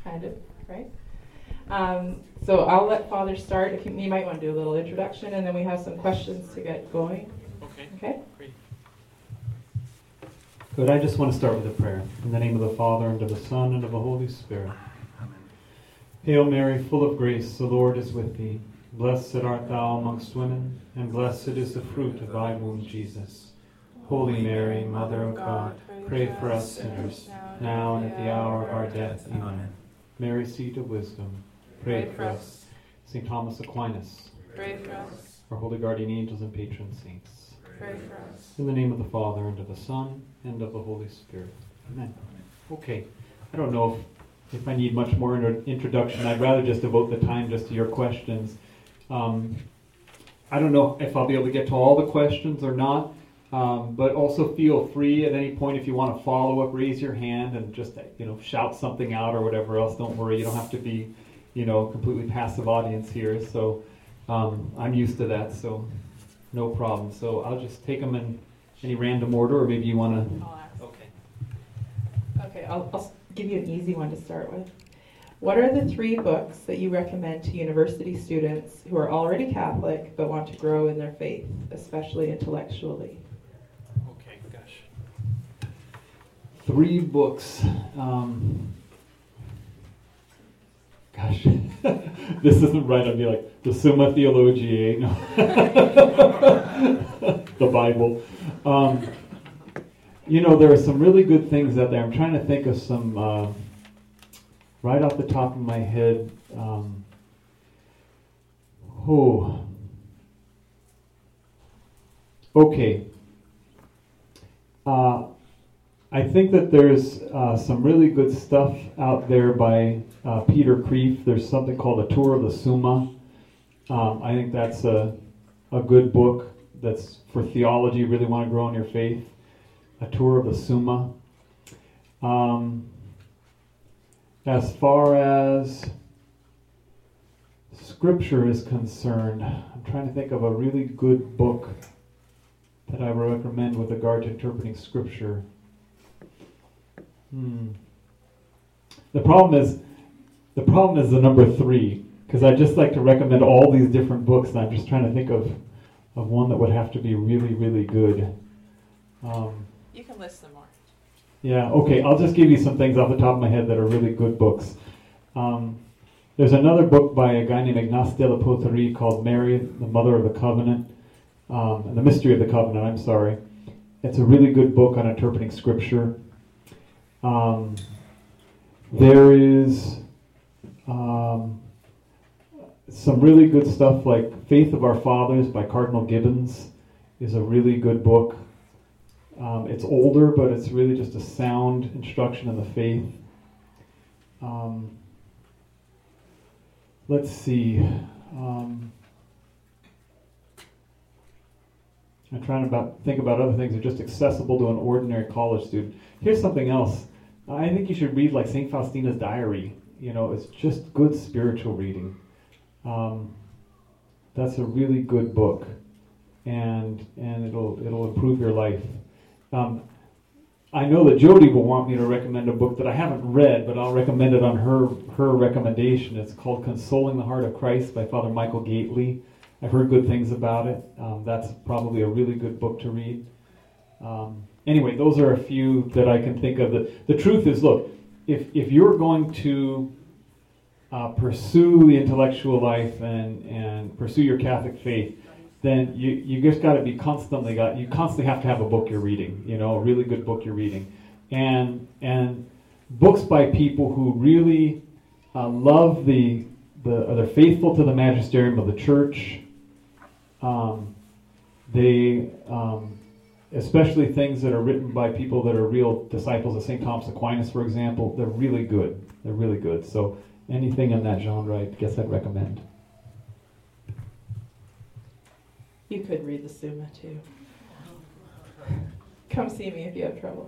kind of, right? So I'll let Father start. If you might want to do a little introduction, and then we have some questions to get going. Okay? Great. Good. I just want to start with a prayer. In the name of the Father, and of the Son, and of the Holy Spirit. Amen. Hail Mary, full of grace, the Lord is with thee. Blessed art thou amongst women, and blessed is the fruit of thy womb, Jesus. Holy Mary, Mother of God, pray for us sinners, now and at the hour of our death. Amen. Mary, seat of wisdom, pray for us. St. Thomas Aquinas, Pray for us. our holy guardian angels and patron saints. Pray for us. In the name of the Father, and of the Son, and of the Holy Spirit. Amen. Okay. I don't know if I need much more introduction. I'd rather just devote the time just to your questions. I don't know if I'll be able to get to all the questions or not, but also feel free at any point if you want to follow up, raise your hand and just shout something out or whatever else. Don't worry, you don't have to be completely passive audience here. So I'm used to that, so no problem. So I'll just take them in any random order, or maybe you want to. I'll ask. Okay. Okay, I'll give you an easy one to start with. What are the 3 books that you recommend to university students who are already Catholic but want to grow in their faith, especially intellectually? Okay, gosh. 3 books. Gosh, this isn't right. I'd be like the Summa Theologiae, the Bible. There are some really good things out there. I'm trying to think of some right off the top of my head. Okay. I think that there's some really good stuff out there by Peter Kreeft. There's something called A Tour of the Summa. I think that's a good book that's for theology. You really want to grow in your faith. A Tour of the Summa. As far as Scripture is concerned, I'm trying to think of a really good book that I would recommend with regard to interpreting Scripture. The problem is the number 3, because I just like to recommend all these different books, and I'm just trying to think of one that would have to be really, really good. You can list them more. Yeah, okay, I'll just give you some things off the top of my head that are really good books. There's another book by a guy named Ignace de la Poterie called Mary, the Mother of the Covenant, and the Mystery of the Covenant, I'm sorry. It's a really good book on interpreting Scripture. There is some really good stuff like Faith of Our Fathers by Cardinal Gibbons is a really good book. It's older, but it's really just a sound instruction in the faith. Let's see. I'm trying to think about other things that are just accessible to an ordinary college student. Here's something else. I think you should read like St. Faustina's Diary. It's just good spiritual reading. That's a really good book, and it'll improve your life. I know that Jody will want me to recommend a book that I haven't read, but I'll recommend it on her recommendation. It's called Consoling the Heart of Christ by Father Michael Gately. I've heard good things about it. That's probably a really good book to read. Anyway, those are a few that I can think of. The truth is, look, if you're going to pursue the intellectual life and pursue your Catholic faith, then you just got to be constantly have to have a book you're reading, a really good book you're reading, and books by people who really love they're faithful to the magisterium of the Church. They especially things that are written by people that are real disciples of St. Thomas Aquinas, for example, they're really good. They're really good. So anything in that genre, I guess I'd recommend. You could read the Summa too. Come see me if you have trouble.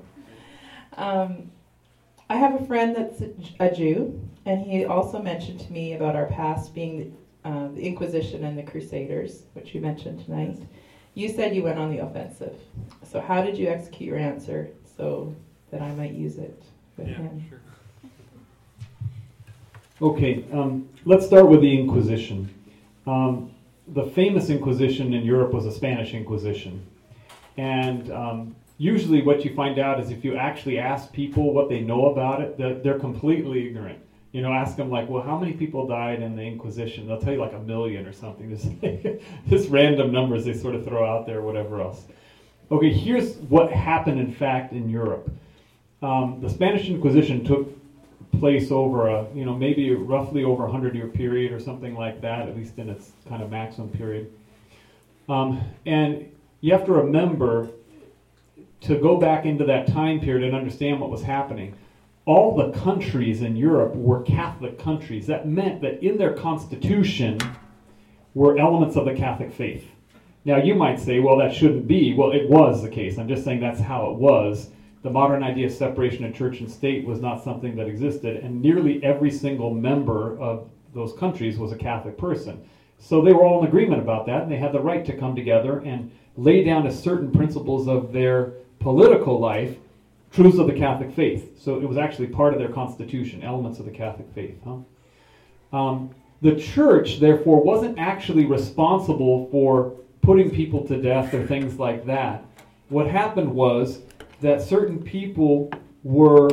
I have a friend that's a Jew, and he also mentioned to me about our past being the Inquisition and the Crusaders, which you mentioned tonight. You said you went on the offensive. So how did you execute your answer so that I might use it with him? Sure. Okay, let's start with the Inquisition. The famous Inquisition in Europe was the Spanish Inquisition. And usually what you find out is if you actually ask people what they know about it, they're completely ignorant. You know, ask them like, well, how many people died in the Inquisition? They'll tell you like 1 million or something. Just random numbers they sort of throw out there, whatever else. Okay, here's what happened in fact in Europe. The Spanish Inquisition took place over a, maybe roughly over a 100-year period or something like that, at least in its kind of maximum period. And you have to remember to go back into that time period and understand what was happening. All the countries in Europe were Catholic countries. That meant that in their constitution were elements of the Catholic faith. Now you might say, well, that shouldn't be. Well, it was the case. I'm just saying that's how it was. The modern idea of separation of church and state was not something that existed, and nearly every single member of those countries was a Catholic person. So they were all in agreement about that, and they had the right to come together and lay down as certain principles of their political life, truths of the Catholic faith. So it was actually part of their constitution, elements of the Catholic faith. The church, therefore, wasn't actually responsible for putting people to death or things like that. What happened was that certain people were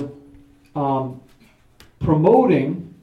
promoting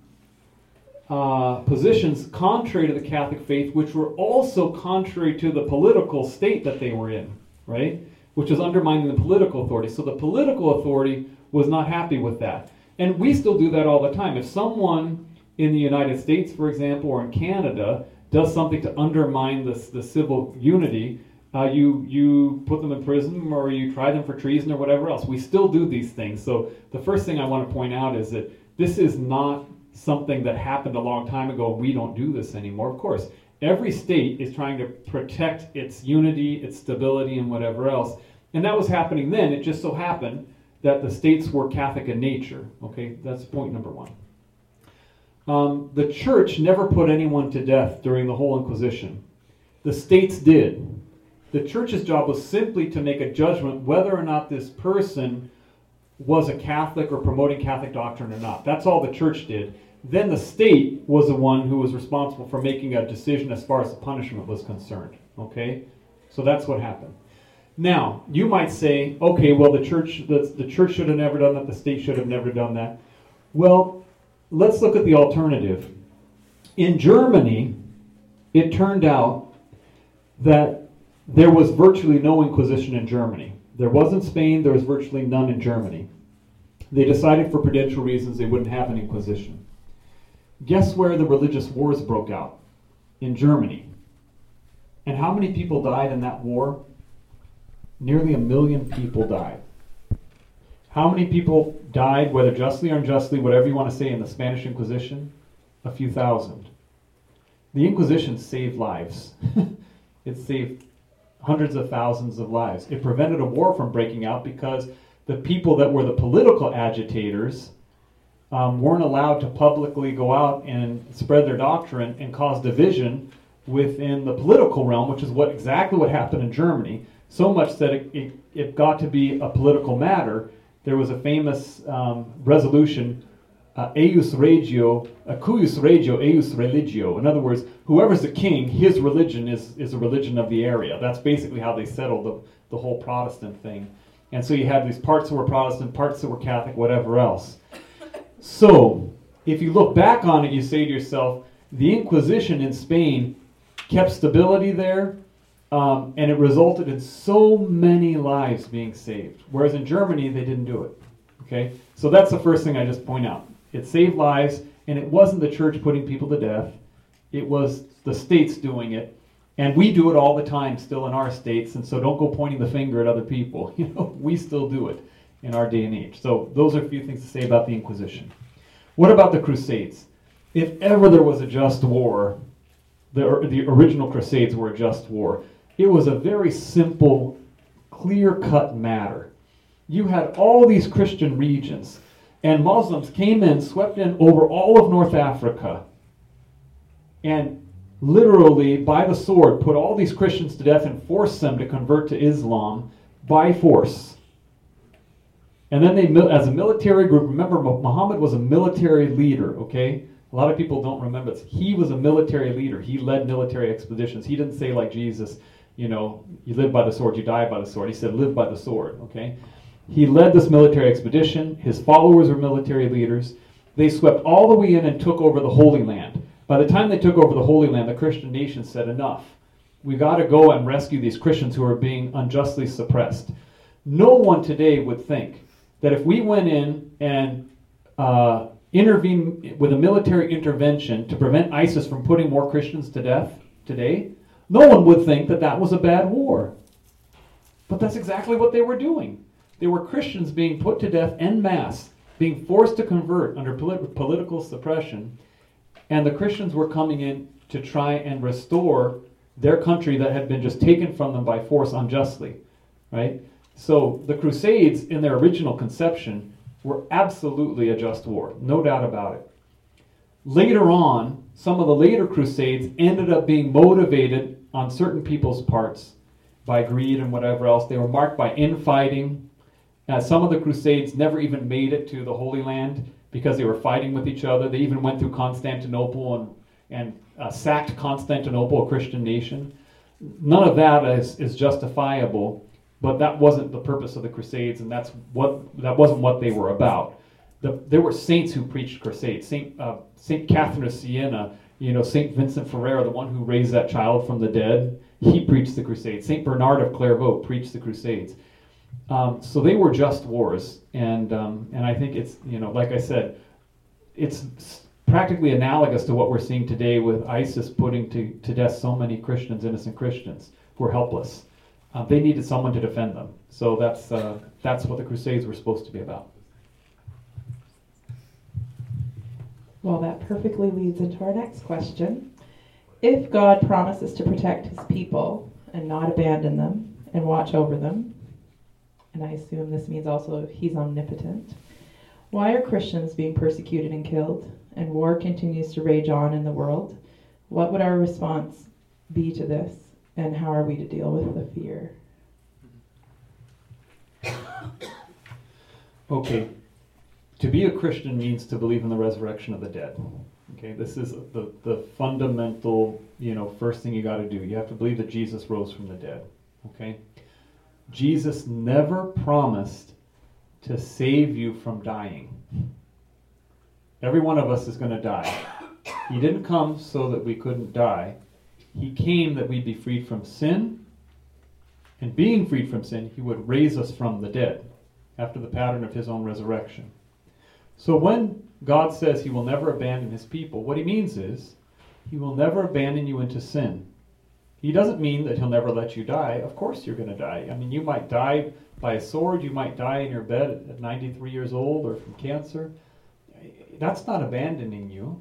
positions contrary to the Catholic faith, which were also contrary to the political state that they were in, right? Which was undermining the political authority. So the political authority was not happy with that. And we still do that all the time. If someone in the United States, for example, or in Canada, does something to undermine the civil unity, you put them in prison or you try them for treason or whatever else. We still do these things. So the first thing I want to point out is that this is not something that happened a long time ago. We don't do this anymore. Of course, every state is trying to protect its unity, its stability, and whatever else. And that was happening then. It just so happened that the states were Catholic in nature. Okay, that's point number one. The church never put anyone to death during the whole Inquisition. The states did. The church's job was simply to make a judgment whether or not this person was a Catholic or promoting Catholic doctrine or not. That's all the church did. Then the state was the one who was responsible for making a decision as far as the punishment was concerned. Okay? So that's what happened. Now, you might say, okay, well, the church should have never done that, the state should have never done that. Well, let's look at the alternative. In Germany, it turned out that there was virtually no Inquisition in Germany. There was in Spain, there was virtually none in Germany. They decided for prudential reasons they wouldn't have an Inquisition. Guess where the religious wars broke out? In Germany. And how many people died in that war? Nearly 1 million people died. How many people died, whether justly or unjustly, whatever you want to say, in the Spanish Inquisition? A few thousand. The Inquisition saved lives. It saved hundreds of thousands of lives. It prevented a war from breaking out because the people that were the political agitators weren't allowed to publicly go out and spread their doctrine and cause division within the political realm, which is exactly what happened in Germany, so much that it got to be a political matter. There was a famous resolution, eius regio, cuius regio, eius religio. In other words, whoever's the king, his religion is the religion of the area. That's basically how they settled the whole Protestant thing. And so you had these parts that were Protestant, parts that were Catholic, whatever else. So, if you look back on it, you say to yourself, the Inquisition in Spain kept stability there, and it resulted in so many lives being saved. Whereas in Germany, they didn't do it. Okay? So that's the first thing I just point out. It saved lives, and it wasn't the church putting people to death. It was the states doing it. And we do it all the time still in our states, and so don't go pointing the finger at other people. We still do it in our day and age. So those are a few things to say about the Inquisition. What about the Crusades? If ever there was a just war, the original Crusades were a just war. It was a very simple, clear-cut matter. You had all these Christian regions, and Muslims came in, swept in over all of North Africa, and literally, by the sword, put all these Christians to death and forced them to convert to Islam by force. And then they, as a military group, remember Muhammad was a military leader, okay? A lot of people don't remember this. He was a military leader. He led military expeditions. He didn't say like Jesus, you live by the sword, you die by the sword. He said, live by the sword, okay? He led this military expedition. His followers were military leaders. They swept all the way in and took over the Holy Land. By the time they took over the Holy Land, the Christian nation said, enough. We got to go and rescue these Christians who are being unjustly suppressed. No one today would think that if we went in and intervene with a military intervention to prevent ISIS from putting more Christians to death today, no one would think that that was a bad war. But that's exactly what they were doing. They were Christians being put to death en masse, being forced to convert under political suppression, and the Christians were coming in to try and restore their country that had been just taken from them by force unjustly, right? So the Crusades, in their original conception, were absolutely a just war, no doubt about it. Later on, some of the later Crusades ended up being motivated on certain people's parts by greed and whatever else. They were marked by infighting. Some of the Crusades never even made it to the Holy Land because they were fighting with each other. They even went through Constantinople and sacked Constantinople, a Christian nation. None of that is justifiable, but that wasn't the purpose of the Crusades, and that wasn't what they were about. There were saints who preached crusades. Saint Catherine of Siena, Saint Vincent Ferrer, the one who raised that child from the dead, he preached the crusades. Saint Bernard of Clairvaux preached the crusades. So they were just wars, and I think it's, like I said, it's practically analogous to what we're seeing today with ISIS putting to death so many Christians, innocent Christians, who are helpless. They needed someone to defend them. So that's what the Crusades were supposed to be about. Well, that perfectly leads into our next question. If God promises to protect his people and not abandon them and watch over them, and I assume this means also he's omnipotent, why are Christians being persecuted and killed, and war continues to rage on in the world? What would our response be to this, and how are we to deal with the fear? Okay. To be a Christian means to believe in the resurrection of the dead. Okay, this is the fundamental, first thing you got to do. You have to believe that Jesus rose from the dead. Okay? Jesus never promised to save you from dying. Every one of us is going to die. He didn't come so that we couldn't die. He came that we'd be freed from sin, and being freed from sin, he would raise us from the dead after the pattern of his own resurrection. So when God says he will never abandon his people, what he means is he will never abandon you into sin. He doesn't mean that he'll never let you die. Of course you're going to die. I mean, you might die by a sword. You might die in your bed at 93 years old or from cancer. That's not abandoning you.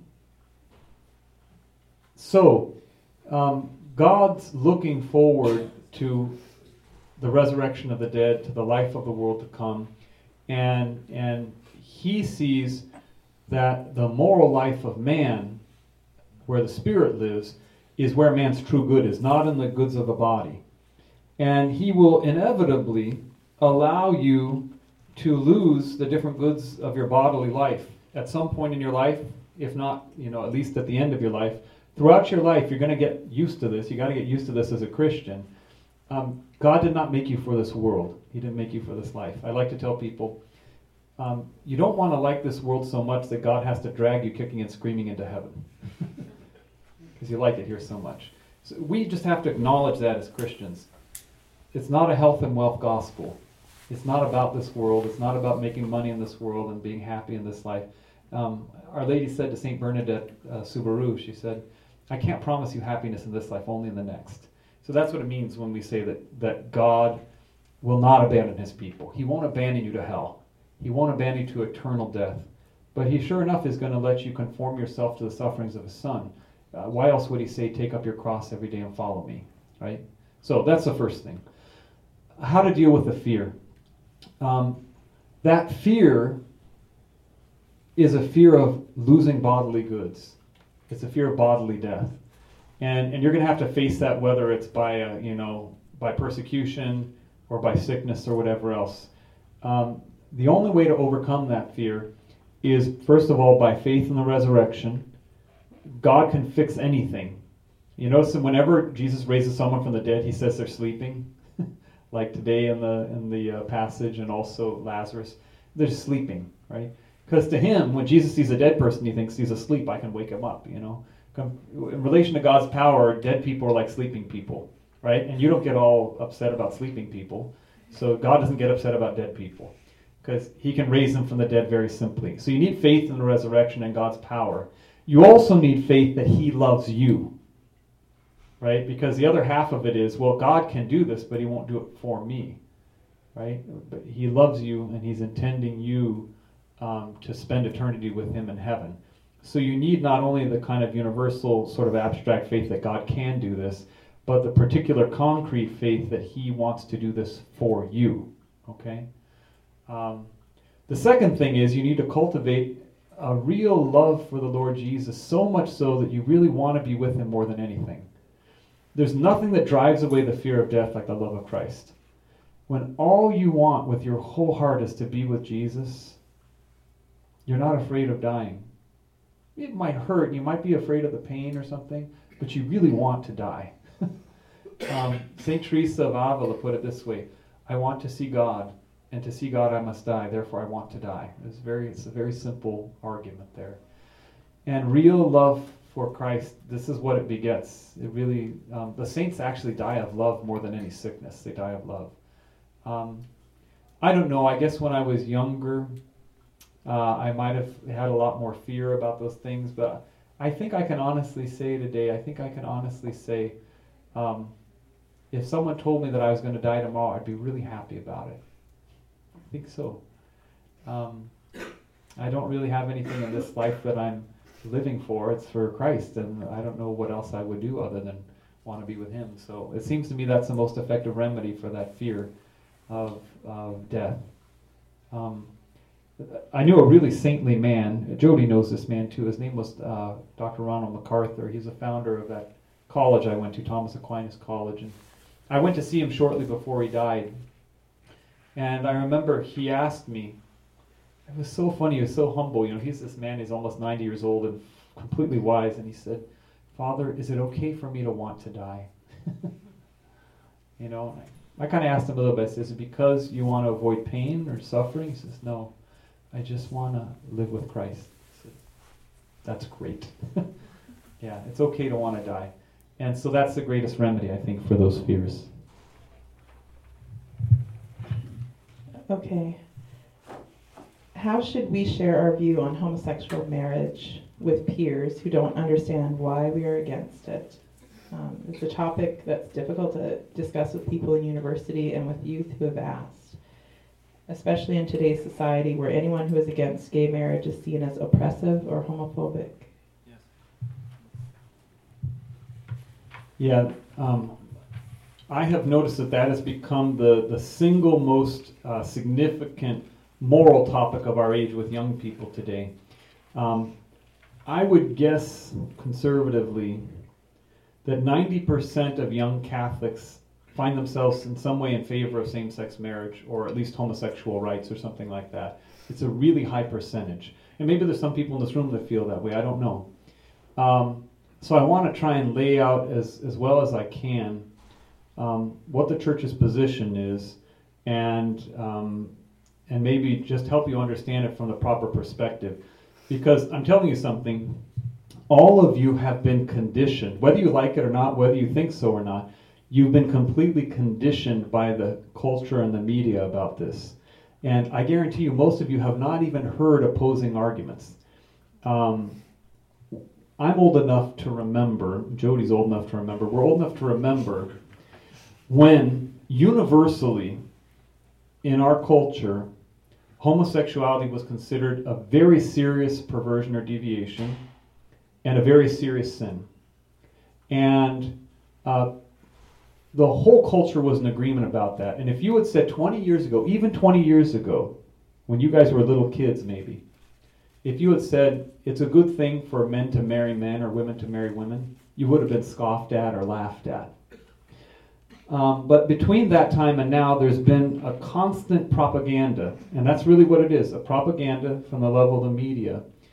So God's looking forward to the resurrection of the dead, to the life of the world to come. And he sees that the moral life of man, where the spirit lives, is where man's true good is, not in the goods of the body. And he will inevitably allow you to lose the different goods of your bodily life at some point in your life, if not, at least at the end of your life. Throughout your life, you're going to get used to this. You got to get used to this as a Christian. God did not make you for this world. He didn't make you for this life. I like to tell people, you don't want to like this world so much that God has to drag you kicking and screaming into heaven. Because you like it here so much. So we just have to acknowledge that as Christians. It's not a health and wealth gospel. It's not about this world. It's not about making money in this world and being happy in this life. Our Lady said to St. Bernadette Subaru, she said, I can't promise you happiness in this life, only in the next. So that's what it means when we say that God will not abandon his people. He won't abandon you to hell. He won't abandon you to eternal death. But he sure enough is going to let you conform yourself to the sufferings of his Son. Why else would he say, take up your cross every day and follow me, right? So that's the first thing. How to deal with the fear. That fear is a fear of losing bodily goods. It's a fear of bodily death. And you're going to have to face that, whether it's by, by persecution or by sickness or whatever else. The only way to overcome that fear is, first of all, by faith in the resurrection, God can fix anything. You notice that whenever Jesus raises someone from the dead, he says they're sleeping, like today in the passage, and also Lazarus, they're sleeping, right? Because to him, when Jesus sees a dead person, he thinks he's asleep. I can wake him up. In relation to God's power, dead people are like sleeping people, right? And you don't get all upset about sleeping people. So God doesn't get upset about dead people because he can raise them from the dead very simply. So you need faith in the resurrection and God's power. You also need faith that he loves you, right? Because the other half of it is, well, God can do this, but he won't do it for me, right? But he loves you, and he's intending you to spend eternity with him in heaven. So you need not only the kind of universal sort of abstract faith that God can do this, but the particular concrete faith that he wants to do this for you, okay? The second thing is you need to cultivate a real love for the Lord Jesus, so much so that you really want to be with him more than anything. There's nothing that drives away the fear of death like the love of Christ. When all you want with your whole heart is to be with Jesus, you're not afraid of dying. It might hurt, you might be afraid of the pain or something, but you really want to die. St. Teresa of Avila put it this way: I want to see God, and to see God I must die, therefore I want to die. It's a very simple argument there. And real love for Christ, this is what it begets. It really, the saints actually die of love more than any sickness. They die of love. I don't know, I guess when I was younger, I might have had a lot more fear about those things, but I think I can honestly say today, if someone told me that I was going to die tomorrow, I'd be really happy about it. I think so. I don't really have anything in this life that I'm living for. It's for Christ, and I don't know what else I would do other than want to be with him. So it seems to me that's the most effective remedy for that fear of death. I knew a really saintly man. Jody knows this man too. His name was Dr. Ronald MacArthur. He's the founder of that college I went to, Thomas Aquinas College. And I went to see him shortly before he died. And I remember he asked me, it was so funny, he was so humble. He's this man, he's almost 90 years old and completely wise. And he said, Father, is it okay for me to want to die? I kind of asked him a little bit. I said, is it because you want to avoid pain or suffering? He says, no, I just want to live with Christ. I said, that's great. Yeah, it's okay to want to die. And so that's the greatest remedy, I think, for those fears. Okay. How should we share our view on homosexual marriage with peers who don't understand why we are against it? It's a topic that's difficult to discuss with people in university and with youth who have asked, especially in today's society where anyone who is against gay marriage is seen as oppressive or homophobic. Yeah, I have noticed that has become the single most significant moral topic of our age with young people today. I would guess conservatively that 90% of young Catholics find themselves in some way in favor of same-sex marriage, or at least homosexual rights or something like that. It's a really high percentage. And maybe there's some people in this room that feel that way, I don't know. So I want to try and lay out as well as I can what the church's position is, and maybe just help you understand it from the proper perspective. Because I'm telling you something, all of you have been conditioned, whether you like it or not, whether you think so or not, you've been completely conditioned by the culture and the media about this. And I guarantee you, most of you have not even heard opposing arguments. I'm old enough to remember, Jody's old enough to remember, we're old enough to remember when universally in our culture, homosexuality was considered a very serious perversion or deviation and a very serious sin. And the whole culture was in agreement about that. And if you had said 20 years ago, even 20 years ago, when you guys were little kids maybe, if you had said it's a good thing for men to marry men or women to marry women, you would have been scoffed at or laughed at. But between that time and now, there's been a constant propaganda, and that's really what it is, a propaganda from the level of the media,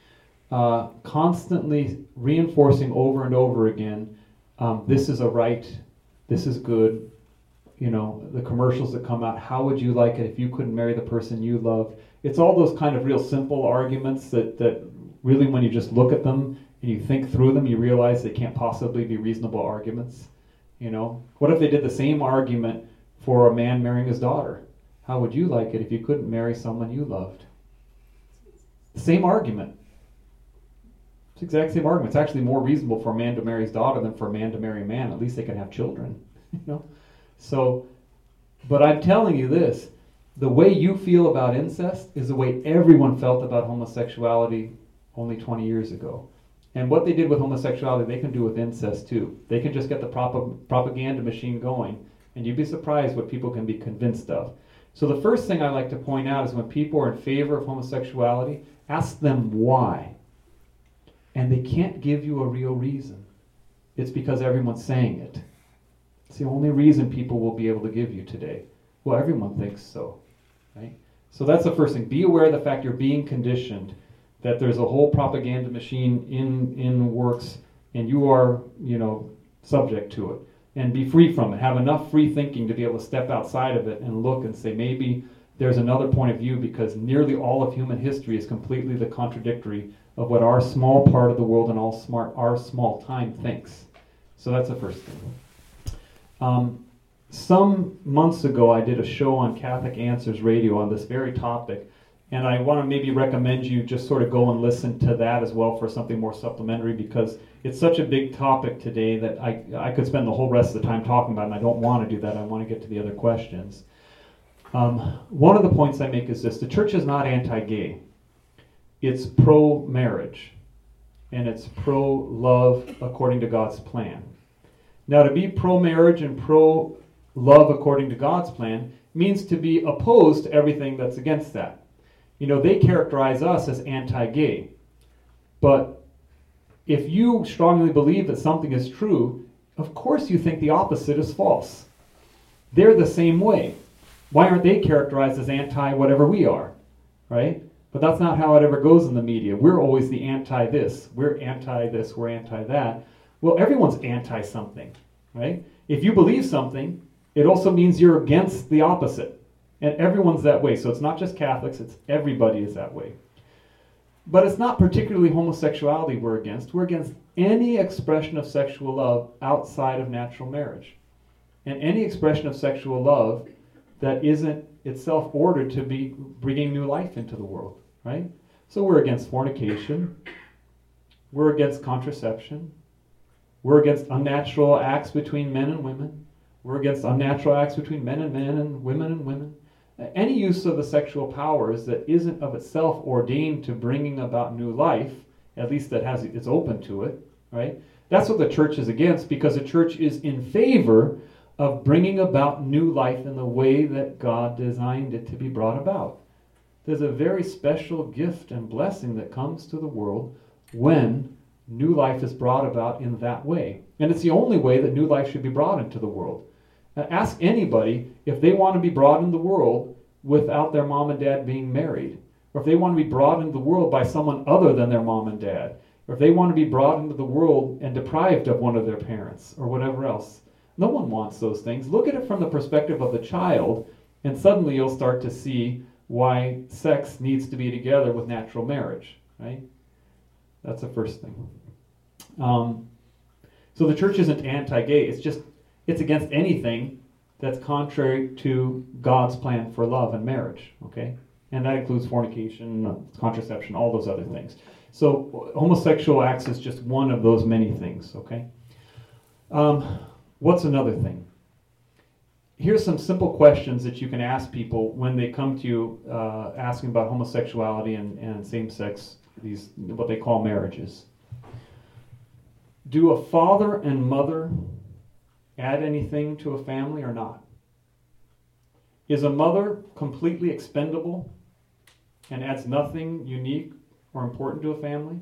constantly reinforcing over and over again, this is a right, this is good. You know, the commercials that come out, how would you like it if you couldn't marry the person you love? It's all those kind of real simple arguments that really, when you just look at them and you think through them, you realize they can't possibly be reasonable arguments. You know, what if they did the same argument for a man marrying his daughter? How would you like it if you couldn't marry someone you loved? Same argument. It's the exact same argument. It's actually more reasonable for a man to marry his daughter than for a man to marry a man. At least they can have children. You know. So, but I'm telling you this, the way you feel about incest is the way everyone felt about homosexuality only 20 years ago. And what they did with homosexuality, they can do with incest too. They can just get the propaganda machine going, and you'd be surprised what people can be convinced of. So the first thing I like to point out is when people are in favor of homosexuality, ask them why. And they can't give you a real reason. It's because everyone's saying it. It's the only reason people will be able to give you today. Well, everyone thinks so, right? So that's the first thing. Be aware of the fact you're being conditioned, that there's a whole propaganda machine in works, and you are, subject to it. And be free from it. Have enough free thinking to be able to step outside of it and look and say, maybe there's another point of view, because nearly all of human history is completely the contradictory of what our small part of the world and our small time thinks. So that's the first thing. Some months ago, I did a show on Catholic Answers Radio on this very topic, and I want to maybe recommend you just sort of go and listen to that as well for something more supplementary, because it's such a big topic today that I could spend the whole rest of the time talking about it, and I don't want to do that. I want to get to the other questions. One of the points I make is this: the church is not anti-gay. It's pro-marriage, and it's pro-love according to God's plan. Now, to be pro-marriage and pro-love according to God's plan means to be opposed to everything that's against that. They characterize us as anti-gay. But if you strongly believe that something is true, of course you think the opposite is false. They're the same way. Why aren't they characterized as anti-whatever we are, right? But that's not how it ever goes in the media. We're always the anti-this. We're anti-this. We're anti-that. Well, everyone's anti-something, right? If you believe something, it also means you're against the opposite. And everyone's that way. So it's not just Catholics, it's everybody is that way. But it's not particularly homosexuality we're against. We're against any expression of sexual love outside of natural marriage. And any expression of sexual love that isn't itself ordered to be bringing new life into the world, right? So we're against fornication. We're against contraception. We're against unnatural acts between men and women. We're against unnatural acts between men and women and women. Any use of the sexual powers that isn't of itself ordained to bringing about new life, at least that it's open to it, right? That's what the church is against, because the church is in favor of bringing about new life in the way that God designed it to be brought about. There's a very special gift and blessing that comes to the world when new life is brought about in that way. And it's the only way that new life should be brought into the world. Ask anybody if they want to be brought into the world without their mom and dad being married, or if they want to be brought into the world by someone other than their mom and dad, or if they want to be brought into the world and deprived of one of their parents, or whatever else. No one wants those things. Look at it from the perspective of the child, and suddenly you'll start to see why sex needs to be together with natural marriage, right? That's the first thing. So the church isn't anti-gay. It's against anything that's contrary to God's plan for love and marriage, okay? And that includes fornication, contraception, all those other things. So homosexual acts is just one of those many things, okay? What's another thing? Here's some simple questions that you can ask people when they come to you asking about homosexuality and same-sex, these what they call marriages. Do a father and mother add anything to a family or not? Is a mother completely expendable and adds nothing unique or important to a family?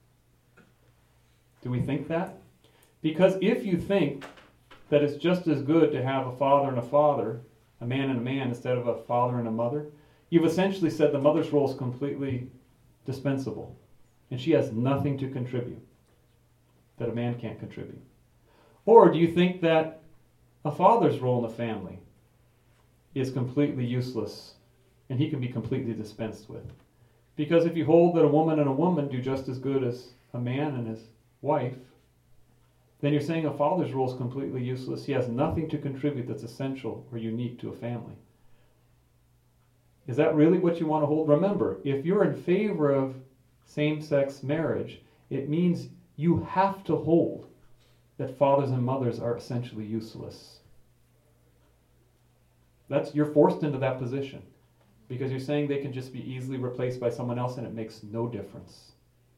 Do we think that? Because if you think that it's just as good to have a father and a man and a man, instead of a father and a mother, you've essentially said the mother's role is completely dispensable. and she has nothing to contribute that a man can't contribute? Or do you think that a father's role in the family is completely useless and he can be completely dispensed with? Because if you hold that a woman and a woman do just as good as a man and his wife, then you're saying a father's role is completely useless. He has nothing to contribute that's essential or unique to a family. Is that really what you want to hold? Remember, if you're in favor of same-sex marriage, it means you have to hold that fathers and mothers are essentially useless. You're forced into that position because you're saying they can just be easily replaced by someone else and it makes no difference.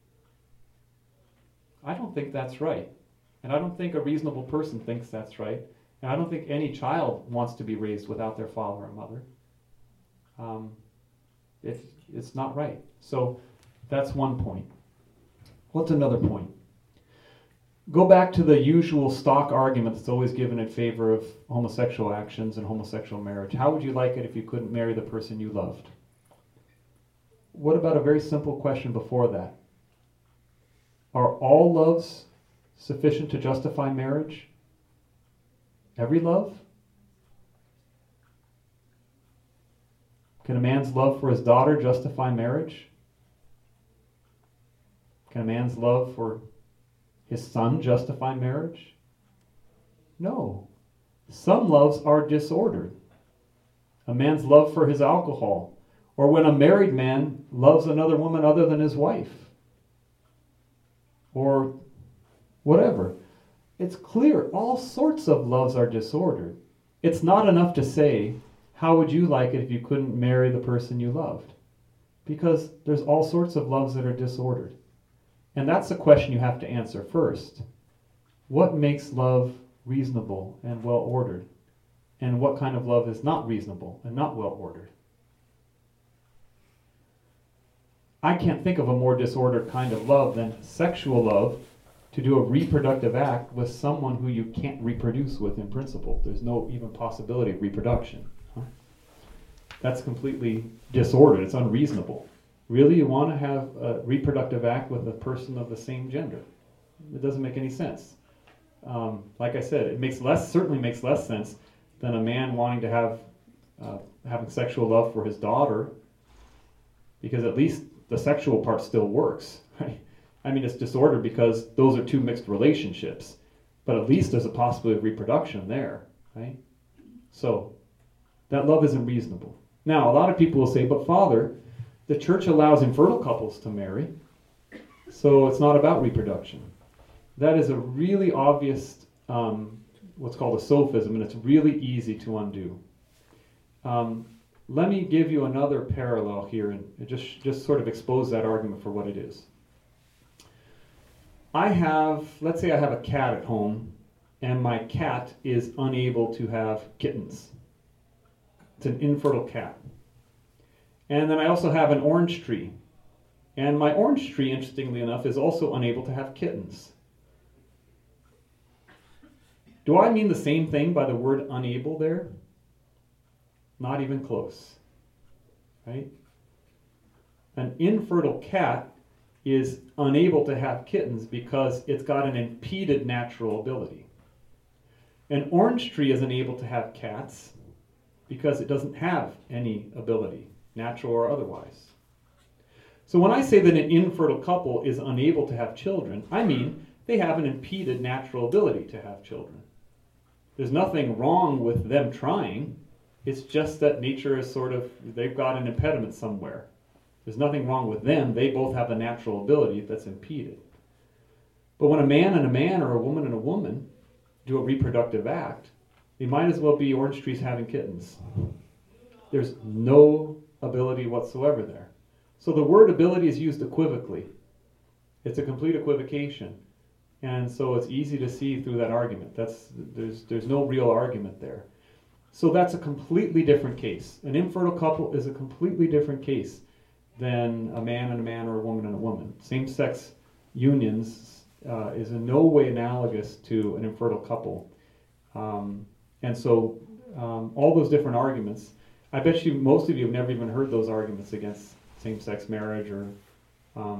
I don't think that's right. And I don't think a reasonable person thinks that's right. And I don't think any child wants to be raised without their father or mother. It's not right. So that's one point. What's another point? Go back to the usual stock argument that's always given in favor of homosexual actions and homosexual marriage. How would you like it if you couldn't marry the person you loved? What about a very simple question before that? Are all loves sufficient to justify marriage? Every love? Can a man's love for his daughter justify marriage? Can a man's love for his son justify marriage? No. Some loves are disordered. A man's love for his alcohol, or when a married man loves another woman other than his wife, or whatever. It's clear all sorts of loves are disordered. It's not enough to say, how would you like it if you couldn't marry the person you loved? Because there's all sorts of loves that are disordered. And that's the question you have to answer first. What makes love reasonable and well ordered? And what kind of love is not reasonable and not well ordered? I can't think of a more disordered kind of love than sexual love, to do a reproductive act with someone who you can't reproduce with in principle. There's no even possibility of reproduction. That's completely disordered. It's unreasonable. Really, you want to have a reproductive act with a person of the same gender? It doesn't make any sense. Like I said, certainly makes less sense than a man wanting to have having sexual love for his daughter, because at least the sexual part still works, right? I mean, it's disordered because those are two mixed relationships, but at least there's a possibility of reproduction there, right? So that love isn't reasonable. Now, a lot of people will say, but Father, the church allows infertile couples to marry, so it's not about reproduction. That is a really obvious, what's called a sophism, and it's really easy to undo. Let me give you another parallel here and just sort of expose that argument for what it is. Let's say I have a cat at home, and my cat is unable to have kittens. It's an infertile cat. And then I also have an orange tree. And my orange tree, interestingly enough, is also unable to have kittens. Do I mean the same thing by the word unable there? Not even close. Right? An infertile cat is unable to have kittens because it's got an impeded natural ability. An orange tree is unable to have cats because it doesn't have any ability, natural or otherwise. So when I say that an infertile couple is unable to have children, I mean they have an impeded natural ability to have children. There's nothing wrong with them trying. It's just that nature is they've got an impediment somewhere. There's nothing wrong with them. They both have a natural ability that's impeded. But when a man and a man or a woman and a woman do a reproductive act, they might as well be orange trees having kittens. There's no ability whatsoever there. So the word ability is used equivocally. It's a complete equivocation. And so it's easy to see through that argument. There's no real argument there. So that's a completely different case. An infertile couple is a completely different case than a man and a man or a woman and a woman. Same-sex unions is in no way analogous to an infertile couple. And so all those different arguments, I bet you most of you have never even heard those arguments against same-sex marriage or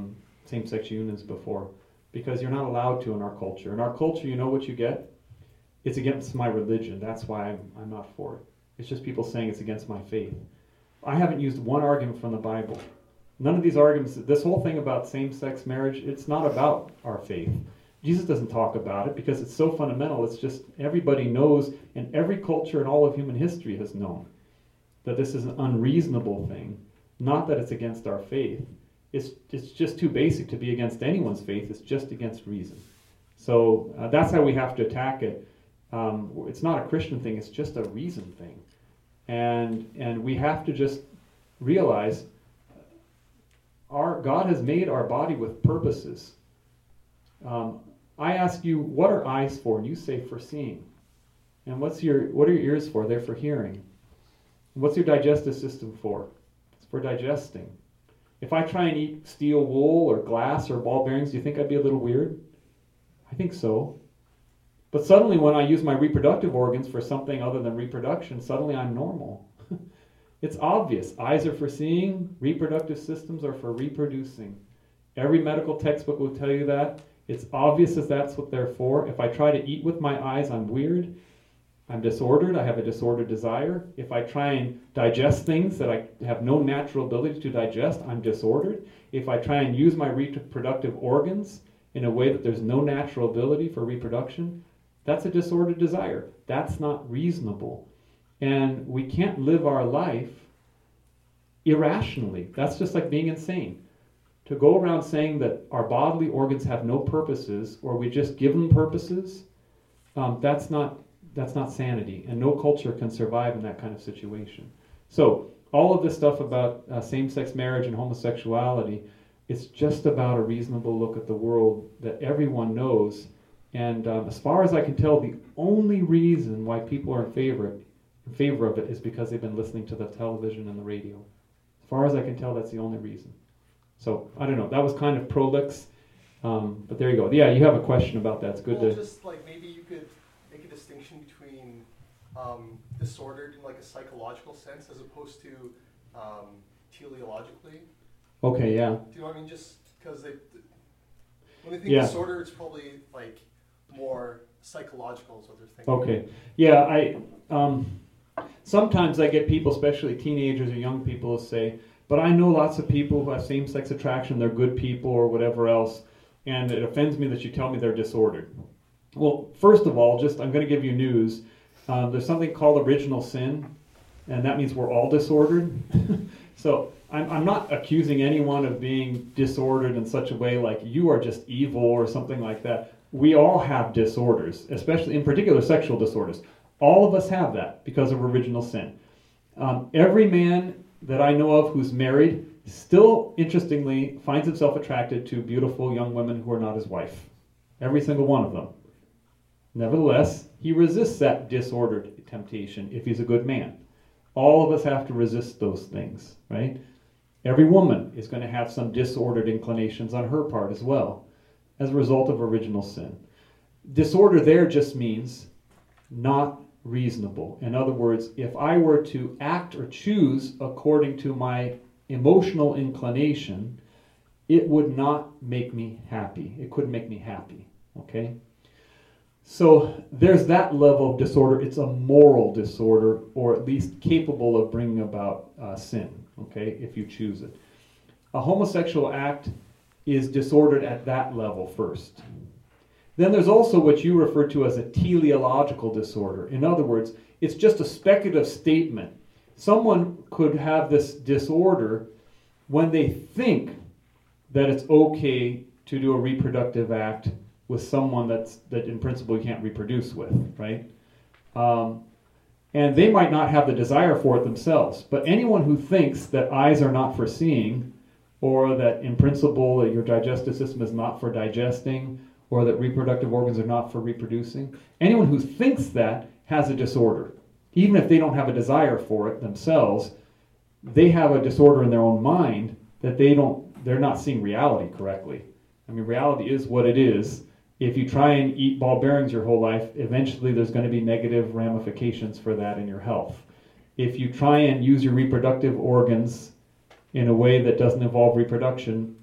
same-sex unions before, because you're not allowed to in our culture. In our culture, you know what you get? It's against my religion. That's why I'm not for it. It's just people saying it's against my faith. I haven't used one argument from the Bible. None of these arguments, this whole thing about same-sex marriage, it's not about our faith. Jesus doesn't talk about it because it's so fundamental. It's just everybody knows, and every culture in all of human history has known that this is an unreasonable thing. Not that it's against our faith. It's just too basic to be against anyone's faith. It's just against reason. So that's how we have to attack it. It's not a Christian thing. It's just a reason thing. And we have to just realize God has made our body with purposes. I ask you, what are eyes for? And you say for seeing. And what are your ears for? They're for hearing. And what's your digestive system for? It's for digesting. If I try and eat steel wool or glass or ball bearings, do you think I'd be a little weird? I think so. But suddenly when I use my reproductive organs for something other than reproduction, suddenly I'm normal. It's obvious. Eyes are for seeing, reproductive systems are for reproducing. Every medical textbook will tell you that. It's obvious that that's what they're for. If I try to eat with my eyes, I'm weird. I'm disordered. I have a disordered desire. If I try and digest things that I have no natural ability to digest, I'm disordered. If I try and use my reproductive organs in a way that there's no natural ability for reproduction, that's a disordered desire. That's not reasonable. And we can't live our life irrationally. That's just like being insane. To go around saying that our bodily organs have no purposes, or we just give them purposes, that's not sanity. And no culture can survive in that kind of situation. So all of this stuff about same-sex marriage and homosexuality, it's just about a reasonable look at the world that everyone knows. And as far as I can tell, the only reason why people are in favor of it is because they've been listening to the television and the radio. As far as I can tell, that's the only reason. So, I don't know. That was kind of prolix, but there you go. Yeah, you have a question about that. It's good well, to... just like maybe you could make a distinction between disordered in like a psychological sense as opposed to teleologically. Okay, yeah. Do you know what I mean? Just because when they think disorder, it's probably like more psychological is what they're thinking. Okay. Yeah, sometimes I get people, especially teenagers or young people, say, but I know lots of people who have same-sex attraction, they're good people or whatever else, and it offends me that you tell me they're disordered. Well, first of all, I'm going to give you news. There's something called original sin, and that means we're all disordered. So I'm not accusing anyone of being disordered in such a way like you are just evil or something like that. We all have disorders, especially in particular sexual disorders. All of us have that because of original sin. Every man that I know of who's married still, interestingly, finds himself attracted to beautiful young women who are not his wife. Every single one of them. Nevertheless, he resists that disordered temptation if he's a good man. All of us have to resist those things, right? Every woman is going to have some disordered inclinations on her part as well, as a result of original sin. Disorder there just means not reasonable. In other words, if I were to act or choose according to my emotional inclination, it would not make me happy. It couldn't make me happy, okay? So there's that level of disorder. It's a moral disorder, or at least capable of bringing about sin, okay, if you choose it. A homosexual act is disordered at that level first. Then there's also what you refer to as a teleological disorder. In other words, it's just a speculative statement. Someone could have this disorder when they think that it's okay to do a reproductive act with someone that in principle you can't reproduce with, right? And they might not have the desire for it themselves. But anyone who thinks that eyes are not for seeing, or that in principle that your digestive system is not for digesting, or that reproductive organs are not for reproducing, anyone who thinks that has a disorder. Even if they don't have a desire for it themselves, they have a disorder in their own mind that they're not seeing reality correctly. I mean, reality is what it is. If you try and eat ball bearings your whole life, eventually there's going to be negative ramifications for that in your health. If you try and use your reproductive organs in a way that doesn't involve reproduction,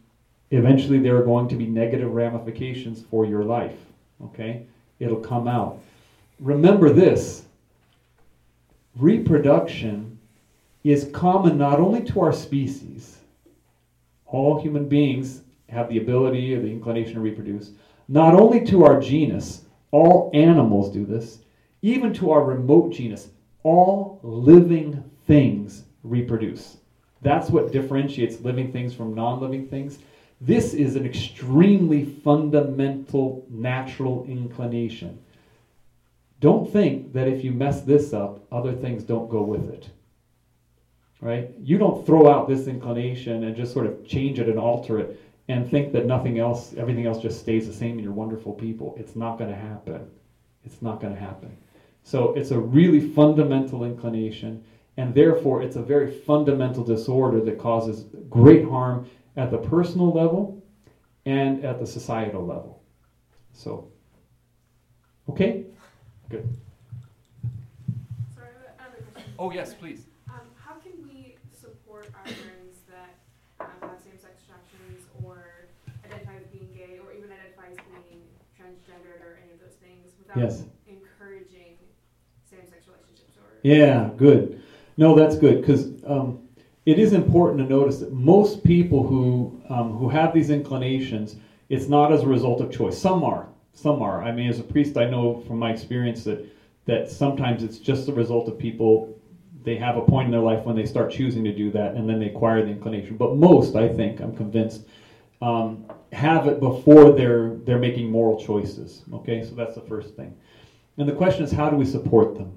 eventually there are going to be negative ramifications for your life. Okay? It'll come out. Remember this. Reproduction is common not only to our species. All human beings have the ability or the inclination to reproduce. Not only to our genus. All animals do this. Even to our remote genus. All living things reproduce. That's what differentiates living things from non-living things. This is an extremely fundamental natural inclination. Don't think that if you mess this up, other things don't go with it. Right? You don't throw out this inclination and just sort of change it and alter it and think that everything else just stays the same and you're wonderful people. It's not going to happen. It's not going to happen. So it's a really fundamental inclination, and therefore it's a very fundamental disorder that causes great harm at the personal level and at the societal level. So, okay? Good. Sorry, another question. Oh, yes, please. How can we support our friends that have same-sex attractions or identify as being gay or even identify as being transgendered or any of those things without encouraging same-sex relationships? Yeah, good. No, that's good, because it is important to notice that most people who have these inclinations, it's not as a result of choice. Some are. I mean, as a priest, I know from my experience that sometimes it's just the result of people, they have a point in their life when they start choosing to do that, and then they acquire the inclination. But most, I think, I'm convinced, have it before they're making moral choices. Okay, so that's the first thing. And the question is, how do we support them?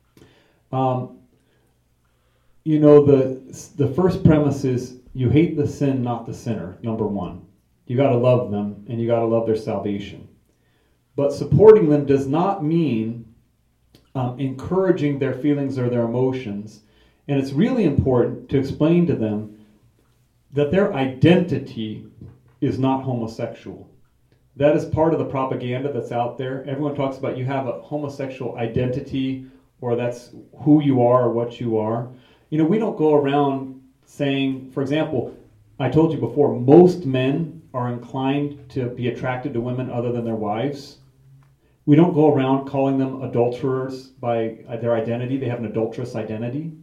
The first premise is you hate the sin, not the sinner, number one. You got to love them, and you got to love their salvation. But supporting them does not mean encouraging their feelings or their emotions. And it's really important to explain to them that their identity is not homosexual. That is part of the propaganda that's out there. Everyone talks about you have a homosexual identity, or that's who you are or what you are. We don't go around saying, for example, I told you before, most men are inclined to be attracted to women other than their wives. We don't go around calling them adulterers by their identity. They have an adulterous identity.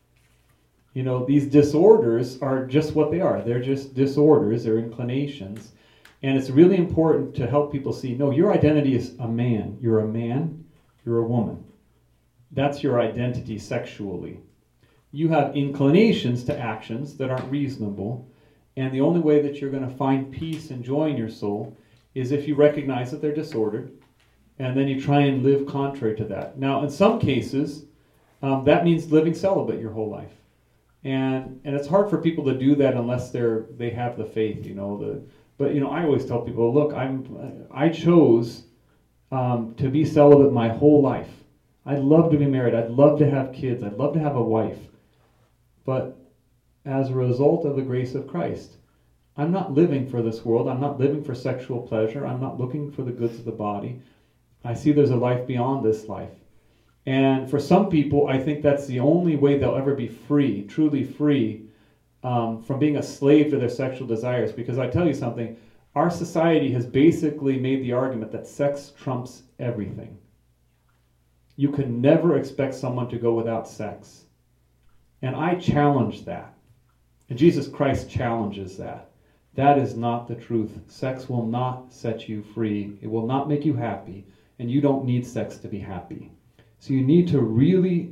These disorders are just what they are. They're just disorders, they're inclinations. And it's really important to help people see, no, your identity is a man. You're a man, you're a woman. That's your identity sexually. You have inclinations to actions that aren't reasonable, and the only way that you're going to find peace and joy in your soul is if you recognize that they're disordered, and then you try and live contrary to that. Now, in some cases, that means living celibate your whole life. And it's hard for people to do that unless they have the faith, But I always tell people, look, I chose to be celibate my whole life. I'd love to be married. I'd love to have kids. I'd love to have a wife. But as a result of the grace of Christ, I'm not living for this world. I'm not living for sexual pleasure. I'm not looking for the goods of the body. I see there's a life beyond this life. And for some people, I think that's the only way they'll ever be free, truly free, from being a slave to their sexual desires. Because I tell you something, our society has basically made the argument that sex trumps everything. You can never expect someone to go without sex. And I challenge that. And Jesus Christ challenges that. That is not the truth. Sex will not set you free. It will not make you happy. And you don't need sex to be happy. So you need to really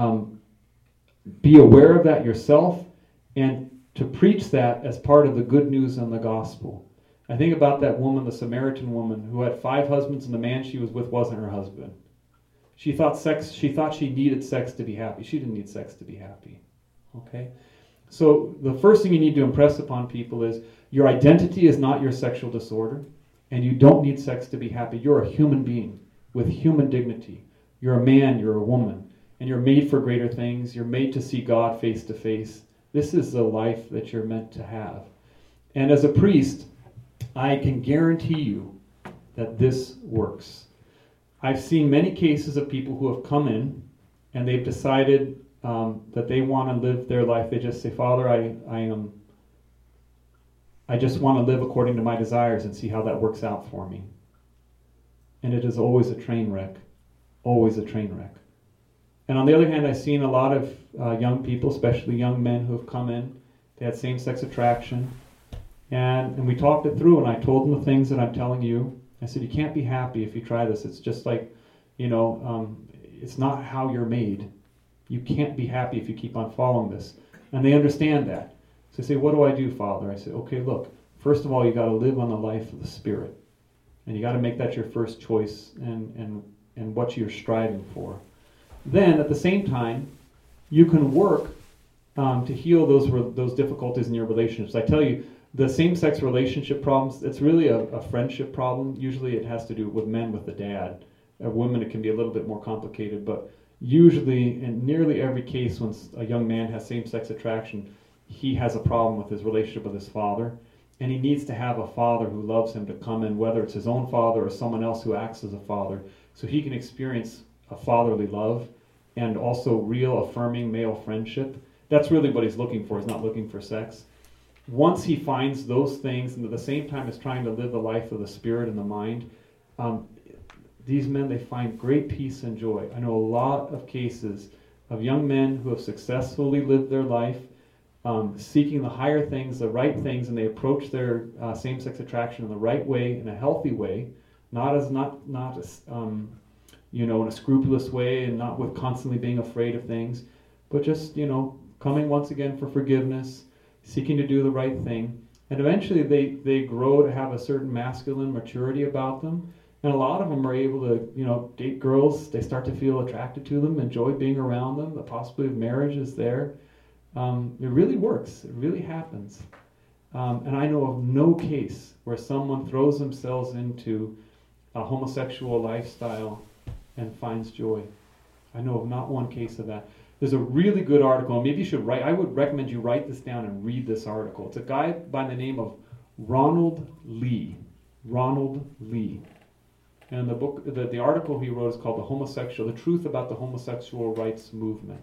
be aware of that yourself and to preach that as part of the good news and the gospel. I think about that woman, the Samaritan woman, who had 5 husbands and the man she was with wasn't her husband. She thought she needed sex to be happy. She didn't need sex to be happy. Okay? So the first thing you need to impress upon people is your identity is not your sexual disorder, and you don't need sex to be happy. You're a human being with human dignity. You're a man, you're a woman, and you're made for greater things. You're made to see God face to face. This is the life that you're meant to have. And as a priest, I can guarantee you that this works. I've seen many cases of people who have come in and they've decided that they want to live their life. They just say, Father, I I just want to live according to my desires and see how that works out for me. And it is always a train wreck. Always a train wreck. And on the other hand, I've seen a lot of young people, especially young men who have come in. They had same-sex attraction. And we talked it through, and I told them the things that I'm telling you. I said, you can't be happy if you try this. It's just like, it's not how you're made. You can't be happy if you keep on following this. And they understand that. So they say, what do I do, Father? I say, okay, look, first of all, you got to live on the life of the Spirit. And you got to make that your first choice and what you're striving for. Then, at the same time, you can work to heal those difficulties in your relationships. I tell you, the same-sex relationship problems, it's really a friendship problem. Usually it has to do with men with the dad. Women, it can be a little bit more complicated, but usually in nearly every case when a young man has same-sex attraction, he has a problem with his relationship with his father, and he needs to have a father who loves him to come in, whether it's his own father or someone else who acts as a father, so he can experience a fatherly love and also real affirming male friendship. That's really what he's looking for. He's not looking for sex. Once he finds those things, and at the same time is trying to live the life of the Spirit and the mind, these men, they find great peace and joy. I know a lot of cases of young men who have successfully lived their life seeking the higher things, the right things, and they approach their same-sex attraction in the right way, in a healthy way, not in a scrupulous way, and not with constantly being afraid of things, but just coming once again for forgiveness, seeking to do the right thing, and eventually they grow to have a certain masculine maturity about them, and a lot of them are able to date girls. They start to feel attracted to them, enjoy being around them. The possibility of marriage is there. It really works. It really happens. And I know of no case where someone throws themselves into a homosexual lifestyle and finds joy. I know of not one case of that. There's a really good article, and maybe you should write. I would recommend you write this down and read this article. It's a guy by the name of Ronald Lee. Ronald Lee. And the book, the article he wrote is called The Truth About the Homosexual Rights Movement.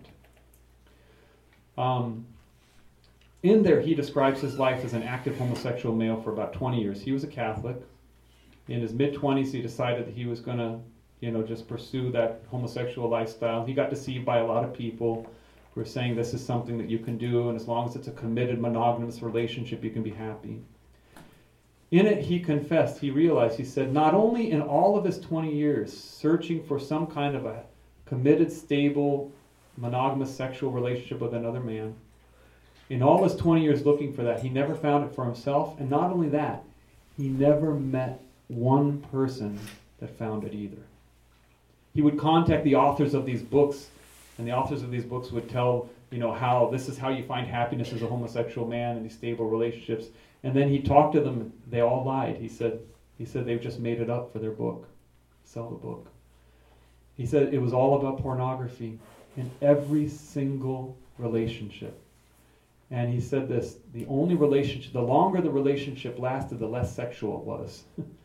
In there, he describes his life as an active homosexual male for about 20 years. He was a Catholic. In his mid-20s, he decided that he was going to, just pursue that homosexual lifestyle. He got deceived by a lot of people who were saying this is something that you can do, and as long as it's a committed, monogamous relationship, you can be happy. In it, he confessed, he realized, he said, not only in all of his 20 years searching for some kind of a committed, stable, monogamous sexual relationship with another man, in all his 20 years looking for that, he never found it for himself, and not only that, he never met one person that found it either. He would contact the authors of these books, and the authors of these books would tell, how this is how you find happiness as a homosexual man in these stable relationships. And then he talked to them, they all lied. He said they've just made it up for their book, sell the book. He said it was all about pornography in every single relationship. And he said this, the longer the relationship lasted, the less sexual it was.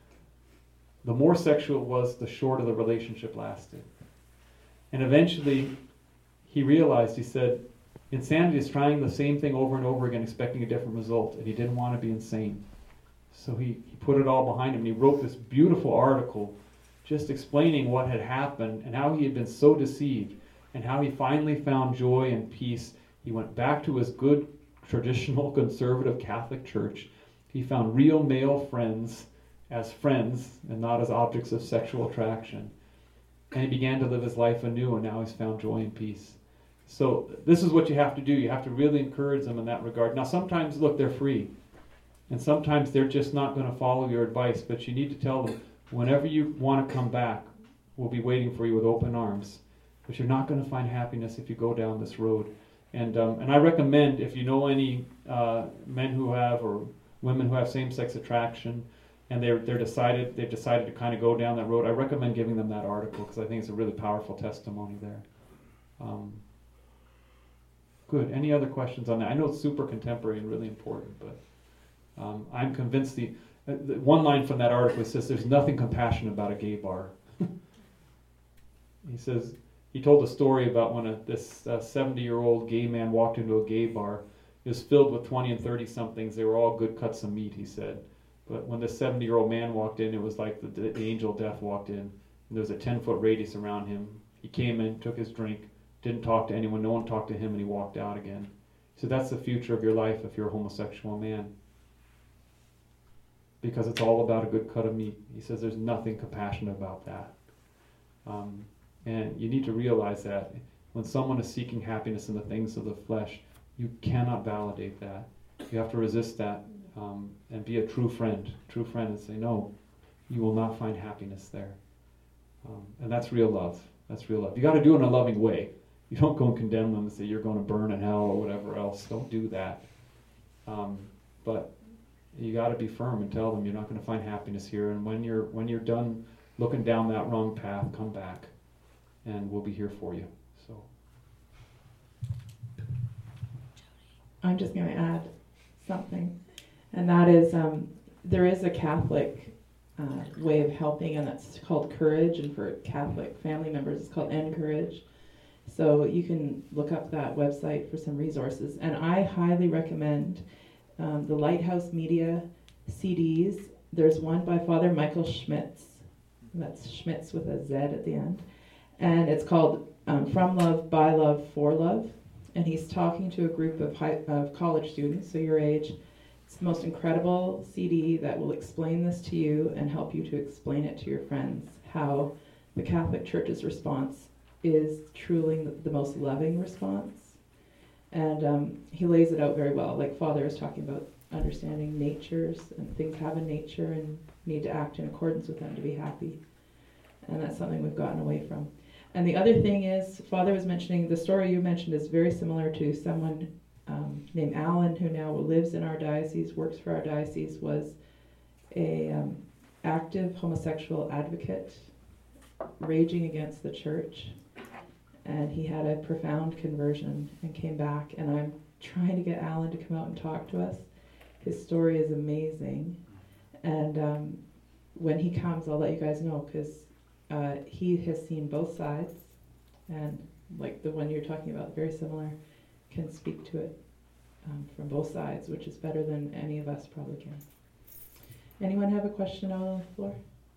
The more sexual it was, the shorter the relationship lasted. And eventually, he realized, he said, insanity is trying the same thing over and over again, expecting a different result, and he didn't want to be insane. So he put it all behind him, and he wrote this beautiful article just explaining what had happened and how he had been so deceived and how he finally found joy and peace. He went back to his good, traditional, conservative Catholic church. He found real male friends as friends and not as objects of sexual attraction. And he began to live his life anew, and now he's found joy and peace. So this is what you have to do. You have to really encourage them in that regard. Now sometimes, look, they're free. And sometimes they're just not going to follow your advice, but you need to tell them, whenever you want to come back, we'll be waiting for you with open arms. But you're not going to find happiness if you go down this road. And I recommend, if you know any men who have or women who have same-sex attraction, and they've decided to kind of go down that road, I recommend giving them that article because I think it's a really powerful testimony there. Good. Any other questions on that? I know it's super contemporary and really important, but I'm convinced the one line from that article says there's nothing compassionate about a gay bar. He says, he told a story about when this 70-year-old gay man walked into a gay bar, It was filled with 20 and 30-somethings. They were all good cuts of meat, he said. But when the 70-year-old man walked in, it was like the angel of death walked in. And there was a 10-foot radius around him. He came in, took his drink, didn't talk to anyone. No one talked to him, and he walked out again. So that's the future of your life if you're a homosexual man. Because it's all about a good cut of meat. He says there's nothing compassionate about that. And you need to realize that when someone is seeking happiness in the things of the flesh, you cannot validate that. You have to resist that and be a true friend. True friend and say, no, you will not find happiness there. And that's real love. That's real love. You got to do it in a loving way. You don't go and condemn them and say you're going to burn in hell or whatever else. Don't do that. But you got to be firm and tell them you're not going to find happiness here. And when you're done looking down that wrong path, come back, and we'll be here for you. So I'm just going to add something, and that is there is a Catholic way of helping, and that's called Courage, and for Catholic family members, it's called Encourage. So you can look up that website for some resources, and I highly recommend the Lighthouse Media CDs. There's one by Father Michael Schmitz. That's Schmitz with a Z at the end. And it's called From Love, By Love, For Love. And he's talking to a group of college students, so your age. It's the most incredible CD that will explain this to you and help you to explain it to your friends, how the Catholic Church's response is truly the most loving response. And he lays it out very well. Like Father is talking about understanding natures, and things have a nature and need to act in accordance with them to be happy. And that's something we've gotten away from. And the other thing is, Father was mentioning, the story you mentioned is very similar to someone named Alan, who now lives in our diocese, works for our diocese, was a active homosexual advocate raging against the church. And he had a profound conversion and came back. And I'm trying to get Alan to come out and talk to us. His story is amazing. And when he comes, I'll let you guys know, because he has seen both sides. And like the one you're talking about, very similar, can speak to it from both sides, which is better than any of us probably can. Anyone have a question out on the floor?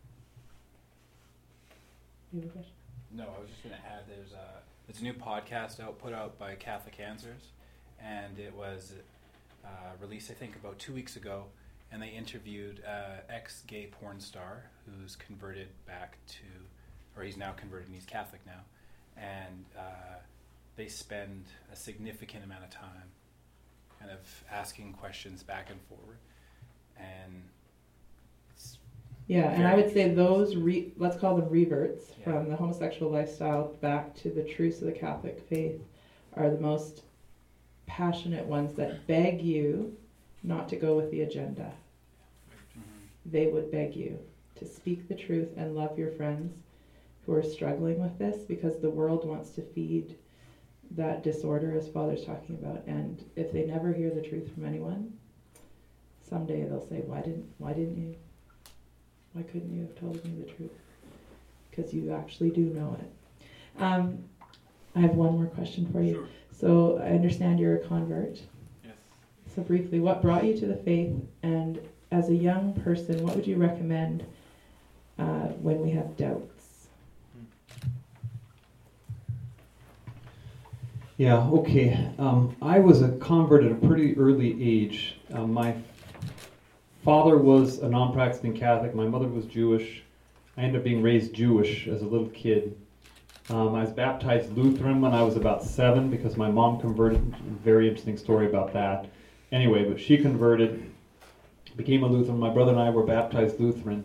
You have a question? No, I was just going to add, it's a new podcast put out by Catholic Answers, and it was released, I think, about 2 weeks ago, and they interviewed ex-gay porn star who's converted back to, or he's now converted and he's Catholic now, and they spend a significant amount of time kind of asking questions back and forward, and yeah, and I would say those, let's call them reverts, from the homosexual lifestyle back to the truths of the Catholic faith, are the most passionate ones that beg you not to go with the agenda. Mm-hmm. They would beg you to speak the truth and love your friends who are struggling with this, because the world wants to feed that disorder, as Father's talking about. And if they never hear the truth from anyone, someday they'll say, why didn't you? Why couldn't you have told me the truth? Because you actually do know it. I have one more question for you. Sure. So I understand you're a convert. Yes. So briefly, what brought you to the faith? And as a young person, what would you recommend when we have doubts? Yeah, okay. I was a convert at a pretty early age. My father was a non-practicing Catholic. My mother was Jewish. I ended up being raised Jewish as a little kid. I was baptized Lutheran when I was about 7 because my mom converted. Very interesting story about that. Anyway, but she converted, became a Lutheran. My brother and I were baptized Lutheran.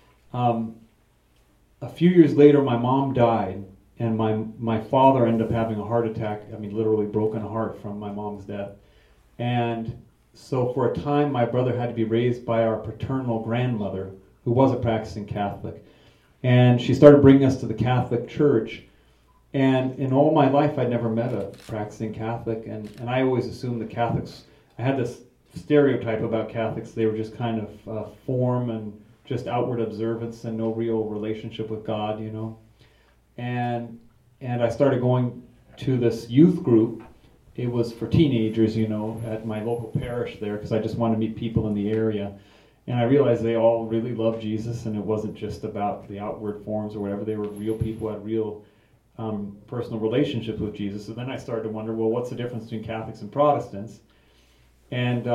A few years later, my mom died, and my father ended up having a heart attack. I mean, literally broken heart from my mom's death. And so for a time, my brother had to be raised by our paternal grandmother, who was a practicing Catholic. And she started bringing us to the Catholic Church. And in all my life, I'd never met a practicing Catholic. And I always assumed the Catholics, I had this stereotype about Catholics. They were just kind of form and just outward observance and no real relationship with God, you know. And I started going to this youth group. it was for teenagers, at my local parish there, because I just wanted to meet people in the area. And I realized they all really loved Jesus, and it wasn't just about the outward forms or whatever. They were real people, had real personal relationships with Jesus. So then I started to wonder, well, what's the difference between Catholics and Protestants? And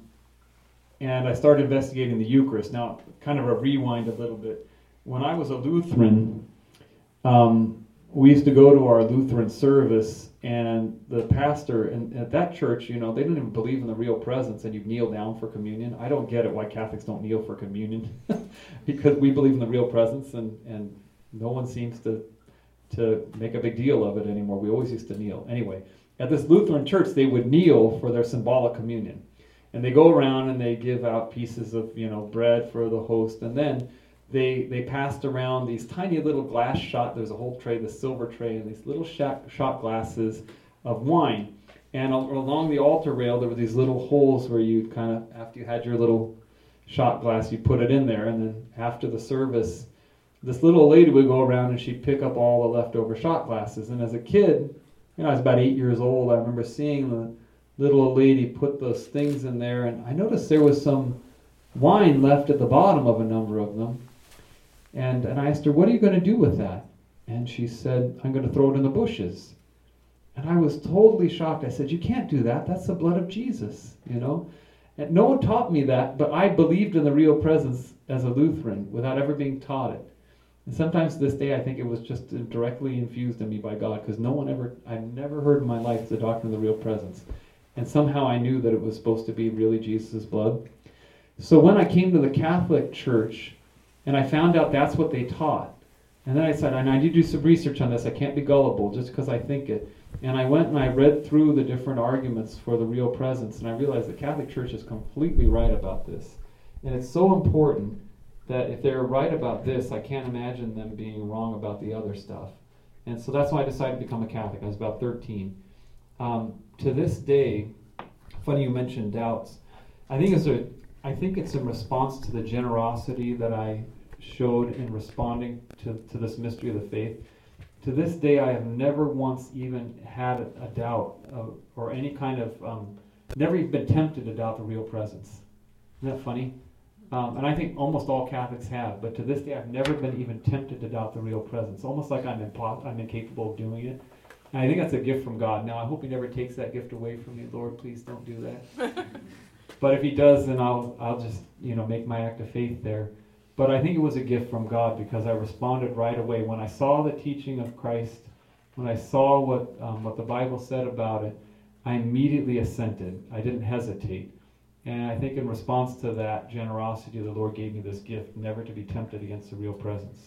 I started investigating the Eucharist. Now, kind of a rewind a little bit. When I was a Lutheran, we used to go to our Lutheran service, and the pastor at that church, they didn't even believe in the real presence, and you kneel down for communion. I don't get it why Catholics don't kneel for communion, because we believe in the real presence, and no one seems to make a big deal of it anymore. We always used to kneel. Anyway, at this Lutheran church, they would kneel for their symbolic communion. And they go around and they give out pieces of, bread for the host, and then they passed around these tiny little glass shot, there's a whole tray, the silver tray, and these little shot glasses of wine. And along the altar rail, there were these little holes where you kind of, after you had your little shot glass, you put it in there. And then after the service, this little lady would go around and she'd pick up all the leftover shot glasses. And as a kid, I was about 8 years old, I remember seeing the little old lady put those things in there. And I noticed there was some wine left at the bottom of a number of them. And I asked her, what are you going to do with that? And she said, I'm going to throw it in the bushes. And I was totally shocked. I said, you can't do that. That's the blood of Jesus, And no one taught me that, but I believed in the real presence as a Lutheran without ever being taught it. And sometimes to this day, I think it was just directly infused in me by God, because I've never heard in my life the doctrine of the real presence. And somehow I knew that it was supposed to be really Jesus' blood. So when I came to the Catholic Church, and I found out that's what they taught. And then I said, I need to do some research on this. I can't be gullible just because I think it. And I went and I read through the different arguments for the real presence, and I realized the Catholic Church is completely right about this. And it's so important that if they're right about this, I can't imagine them being wrong about the other stuff. And so that's why I decided to become a Catholic. I was about 13. To this day, funny you mentioned doubts. I think it's in response to the generosity that I showed in responding to this mystery of the faith. To this day, I have never once even had a doubt or any kind of, never even been tempted to doubt the real presence. Isn't that funny? And I think almost all Catholics have, but to this day, I've never been even tempted to doubt the real presence. Almost like I'm incapable of doing it. And I think that's a gift from God. Now, I hope He never takes that gift away from me. Lord, please don't do that. But if He does, then I'll just make my act of faith there. But I think it was a gift from God, because I responded right away. When I saw the teaching of Christ, when I saw what the Bible said about it, I immediately assented. I didn't hesitate. And I think in response to that generosity, the Lord gave me this gift, never to be tempted against the real presence.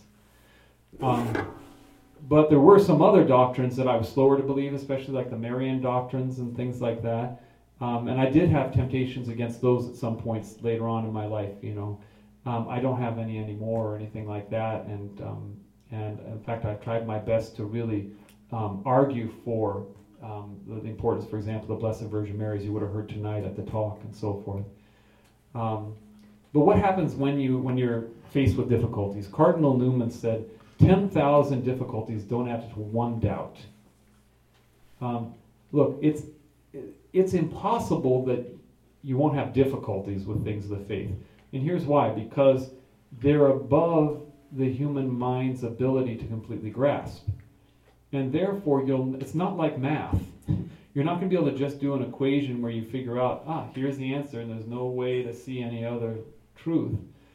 But there were some other doctrines that I was slower to believe, especially like the Marian doctrines and things like that. And I did have temptations against those at some points later on in my life, I don't have any anymore or anything like that. And in fact, I've tried my best to really argue for the importance, for example, the Blessed Virgin Mary, as you would have heard tonight at the talk and so forth. But what happens when you're faced with difficulties? Cardinal Newman said, 10,000 difficulties don't add to one doubt. Look, it's impossible that you won't have difficulties with things of the faith. And here's why. Because they're above the human mind's ability to completely grasp. And therefore, it's not like math. You're not going to be able to just do an equation where you figure out, here's the answer, and there's no way to see any other truth.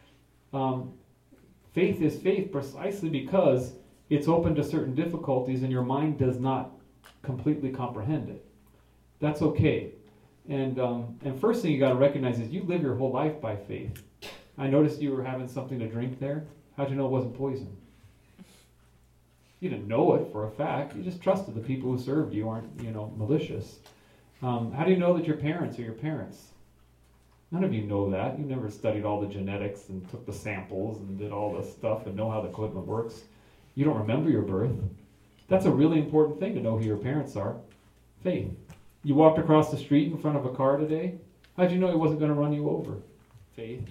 Faith is faith precisely because it's open to certain difficulties and your mind does not completely comprehend it. That's okay. And first thing you got to recognize is you live your whole life by faith. I noticed you were having something to drink there. How'd you know it wasn't poison? You didn't know it for a fact. You just trusted the people who served you aren't, malicious. How do you know that your parents are your parents? None of you know that. You never studied all the genetics and took the samples and did all the stuff and know how the equipment works. You don't remember your birth. That's a really important thing to know who your parents are. Faith. You walked across the street in front of a car today. How'd you know he wasn't going to run you over? Faith.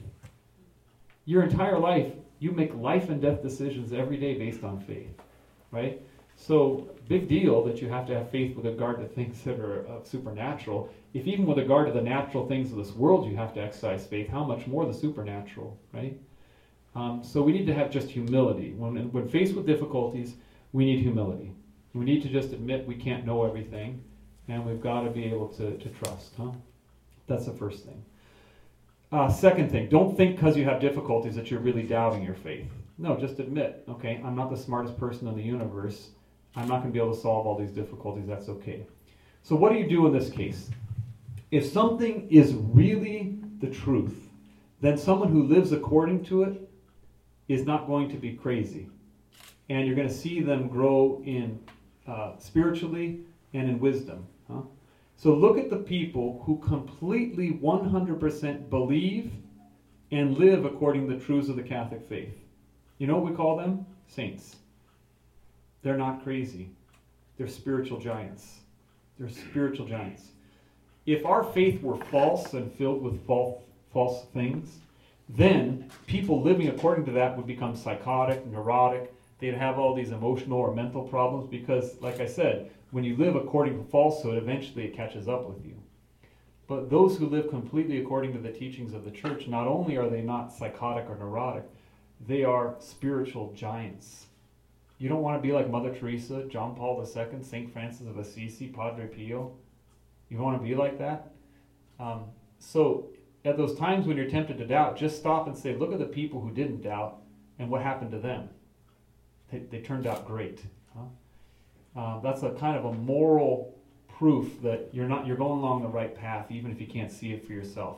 Your entire life, you make life and death decisions every day based on faith. Right? So, big deal that you have to have faith with regard to things that are supernatural. If even with regard to the natural things of this world you have to exercise faith, how much more the supernatural, right? So we need to have just humility. When faced with difficulties, we need humility. We need to just admit we can't know everything, and we've got to be able to trust. That's the first thing. Second thing, don't think because you have difficulties that you're really doubting your faith. No, just admit, okay, I'm not the smartest person in the universe. I'm not going to be able to solve all these difficulties. That's okay. So what do you do in this case? If something is really the truth, then someone who lives according to it is not going to be crazy. And you're going to see them grow in spiritually and in wisdom. So look at the people who completely 100% believe and live according to the truths of the Catholic faith. You know what we call them? Saints. They're not crazy. They're spiritual giants. They're spiritual giants. If our faith were false and filled with false things, then people living according to that would become psychotic, neurotic. They'd have all these emotional or mental problems because, like I said, when you live according to falsehood, eventually it catches up with you. But those who live completely according to the teachings of the church, not only are they not psychotic or neurotic, they are spiritual giants. You don't want to be like Mother Teresa, John Paul II, St. Francis of Assisi, Padre Pio. You want to be like that? So at those times when you're tempted to doubt, just stop and say, look at the people who didn't doubt and what happened to them. They turned out great. That's a kind of a moral proof that you're going along the right path, even if you can't see it for yourself.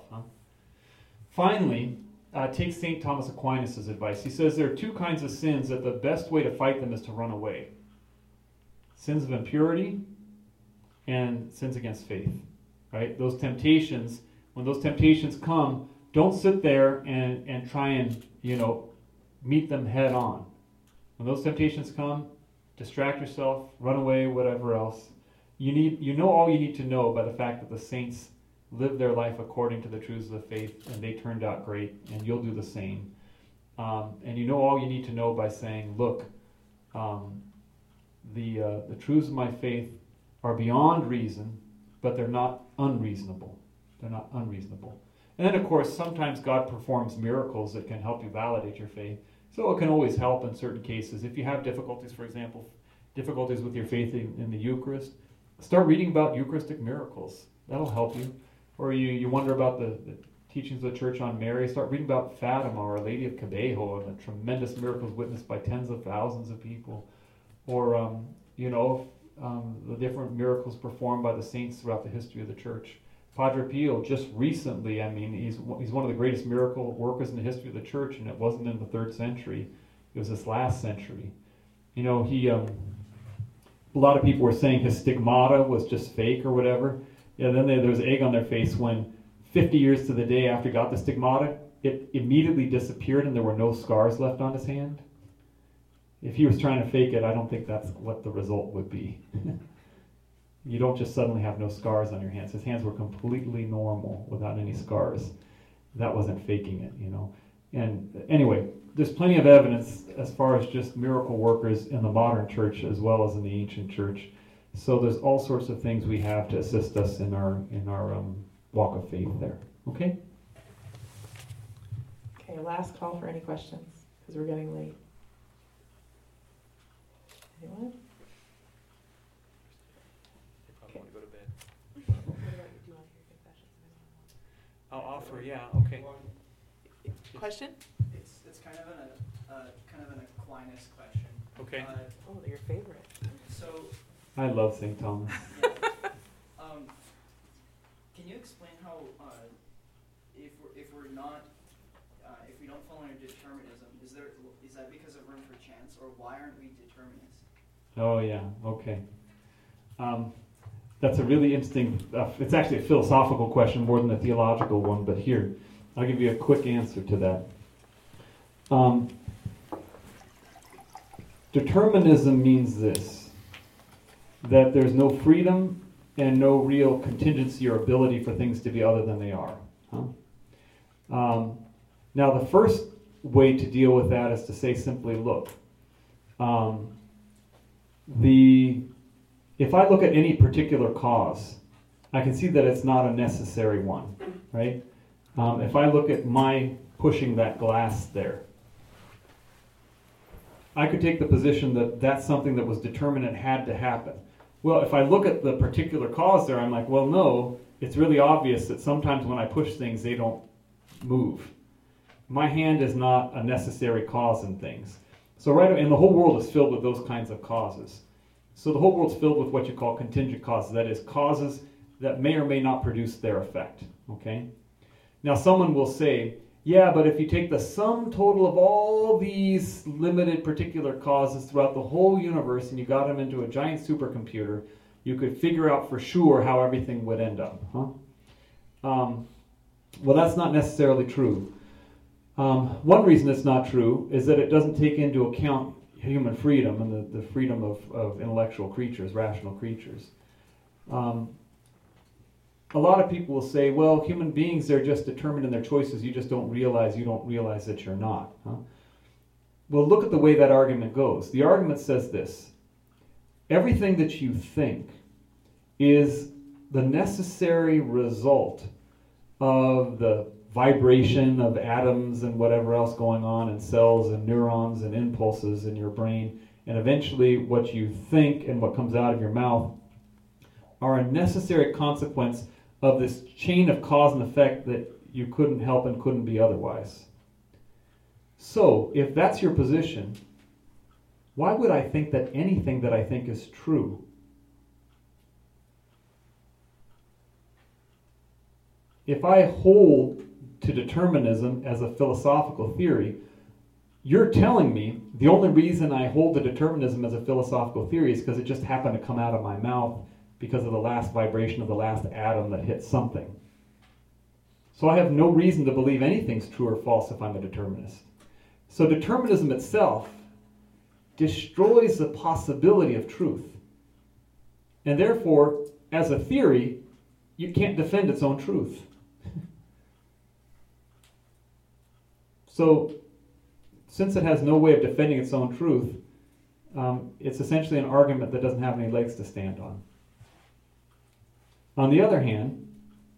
Finally, take St. Thomas Aquinas' advice. He says there are two kinds of sins that the best way to fight them is to run away. Sins of impurity and sins against faith. Right? Those temptations, when those temptations come, don't sit there and try and, meet them head on. When those temptations come, distract yourself, run away, whatever else. You know all you need to know by the fact that the saints lived their life according to the truths of the faith, and they turned out great, and you'll do the same. And you know all you need to know by saying, look, the truths of my faith are beyond reason, but they're not unreasonable. They're not unreasonable. And then, of course, sometimes God performs miracles that can help you validate your faith. So it can always help in certain cases. If you have difficulties, for example, difficulties with your faith in the Eucharist, start reading about Eucharistic miracles. That'll help you. Or you wonder about the teachings of the Church on Mary, start reading about Fatima, Our Lady of Cabejo, and the tremendous miracles witnessed by tens of thousands of people. Or, the different miracles performed by the saints throughout the history of the Church. Padre Pio, just recently, he's one of the greatest miracle workers in the history of the Church, and it wasn't in the 3rd century. It was this last century. He a lot of people were saying his stigmata was just fake or whatever. Yeah, then there was egg on their face when 50 years to the day after he got the stigmata, it immediately disappeared and there were no scars left on his hand. If he was trying to fake it, I don't think that's what the result would be. You don't just suddenly have no scars on your hands. His hands were completely normal without any scars. That wasn't faking it, And anyway, there's plenty of evidence as far as just miracle workers in the modern church as well as in the ancient church. So there's all sorts of things we have to assist us in our walk of faith there. Okay? Okay, last call for any questions, because we're getting late. Anyone? They probably want to go to bed. What about you? Do you want to hear confessions? I'll offer, yeah, okay. Question? It's kind of an Aquinas question. Okay. Oh, your favorite. So. I love St. Thomas. Yeah. Can you explain how if we don't follow under determinism, is that because of room for chance, or why aren't we determinists? Oh yeah, okay. That's a really interesting. It's actually a philosophical question more than a theological one, but here I'll give you a quick answer to that. Determinism means this: that there's no freedom and no real contingency or ability for things to be other than they are. Now, the first way to deal with that is to say simply, look, if I look at any particular cause, I can see that it's not a necessary one, right? If I look at my pushing that glass there, I could take the position that that's something that was determined and had to happen. Well, if I look at the particular cause there, I'm like, well, no, it's really obvious that sometimes when I push things, they don't move. My hand is not a necessary cause in things. So and the whole world is filled with those kinds of causes. So the whole world's filled with what you call contingent causes. That is, causes that may or may not produce their effect. Okay? Now someone will say, yeah, but if you take the sum total of all these limited particular causes throughout the whole universe and you got them into a giant supercomputer, you could figure out for sure how everything would end up. Well, that's not necessarily true. One reason it's not true is that it doesn't take into account human freedom and the freedom of intellectual creatures, rational creatures. A lot of people will say, well, human beings, they're just determined in their choices. You just don't realize that you're not. Well, look at the way that argument goes. The argument says this: everything that you think is the necessary result of the vibration of atoms and whatever else going on in cells and neurons and impulses in your brain. And eventually what you think and what comes out of your mouth are a necessary consequence of this chain of cause and effect that you couldn't help and couldn't be otherwise. So, if that's your position, why would I think that anything that I think is true? If I hold to determinism as a philosophical theory, you're telling me the only reason I hold to determinism as a philosophical theory is because it just happened to come out of my mouth because of the last vibration of the last atom that hit something. So I have no reason to believe anything's true or false if I'm a determinist. So determinism itself destroys the possibility of truth. And therefore, as a theory, you can't defend its own truth. So, since it has no way of defending its own truth, it's essentially an argument that doesn't have any legs to stand on. On the other hand,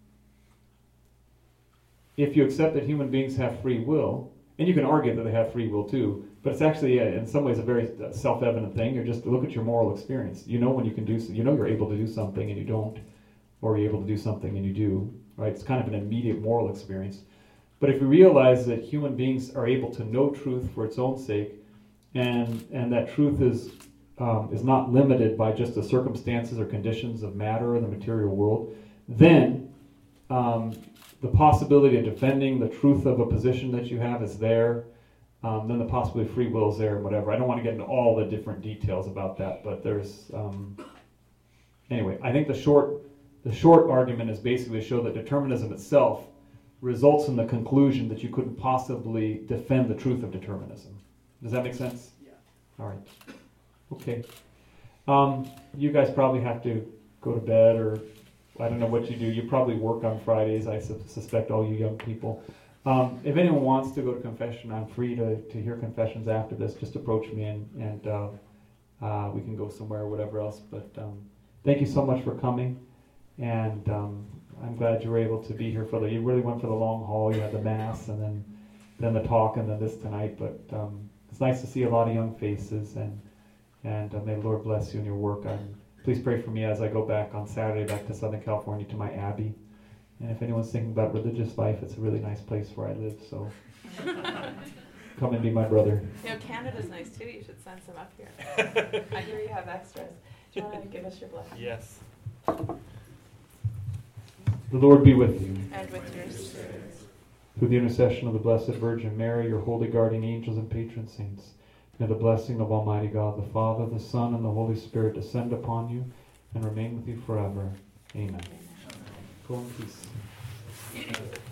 if you accept that human beings have free will, and you can argue that they have free will too, but it's actually in some ways a very self-evident thing. You just look at your moral experience. You know when you can do, you know you're able to do something and you don't, or you're able to do something and you do. Right? It's kind of an immediate moral experience. But if you realize that human beings are able to know truth for its own sake, and that truth is not limited by just the circumstances or conditions of matter in the material world, then the possibility of defending the truth of a position that you have is there. Then the possibility of free will is there and whatever. I don't want to get into all the different details about that, but there's anyway. I think the short argument is basically to show that determinism itself results in the conclusion that you couldn't possibly defend the truth of determinism. Does that make sense? Yeah. All right. Okay. You guys probably have to go to bed, or I don't know what you do. You probably work on Fridays, I suspect, all you young people. If anyone wants to go to confession, I'm free to hear confessions after this. Just approach me and we can go somewhere or whatever else. But thank you so much for coming. And I'm glad you were able to be here you really went for the long haul. You had the Mass and then the talk and then this tonight. But it's nice to see a lot of young faces, and may the Lord bless you in your work. Please pray for me as I go back on Saturday back to Southern California to my abbey. And if anyone's thinking about religious life, it's a really nice place where I live. So come and be my brother. You know, Canada's nice too. You should send some up here. I hear you have extras. Do you want to give us your blessing? Yes. The Lord be with you. And with your spirit. Through the intercession of the Blessed Virgin Mary, your holy guardian angels and patron saints, may the blessing of Almighty God, the Father, the Son, and the Holy Spirit descend upon you and remain with you forever. Amen. Go in peace.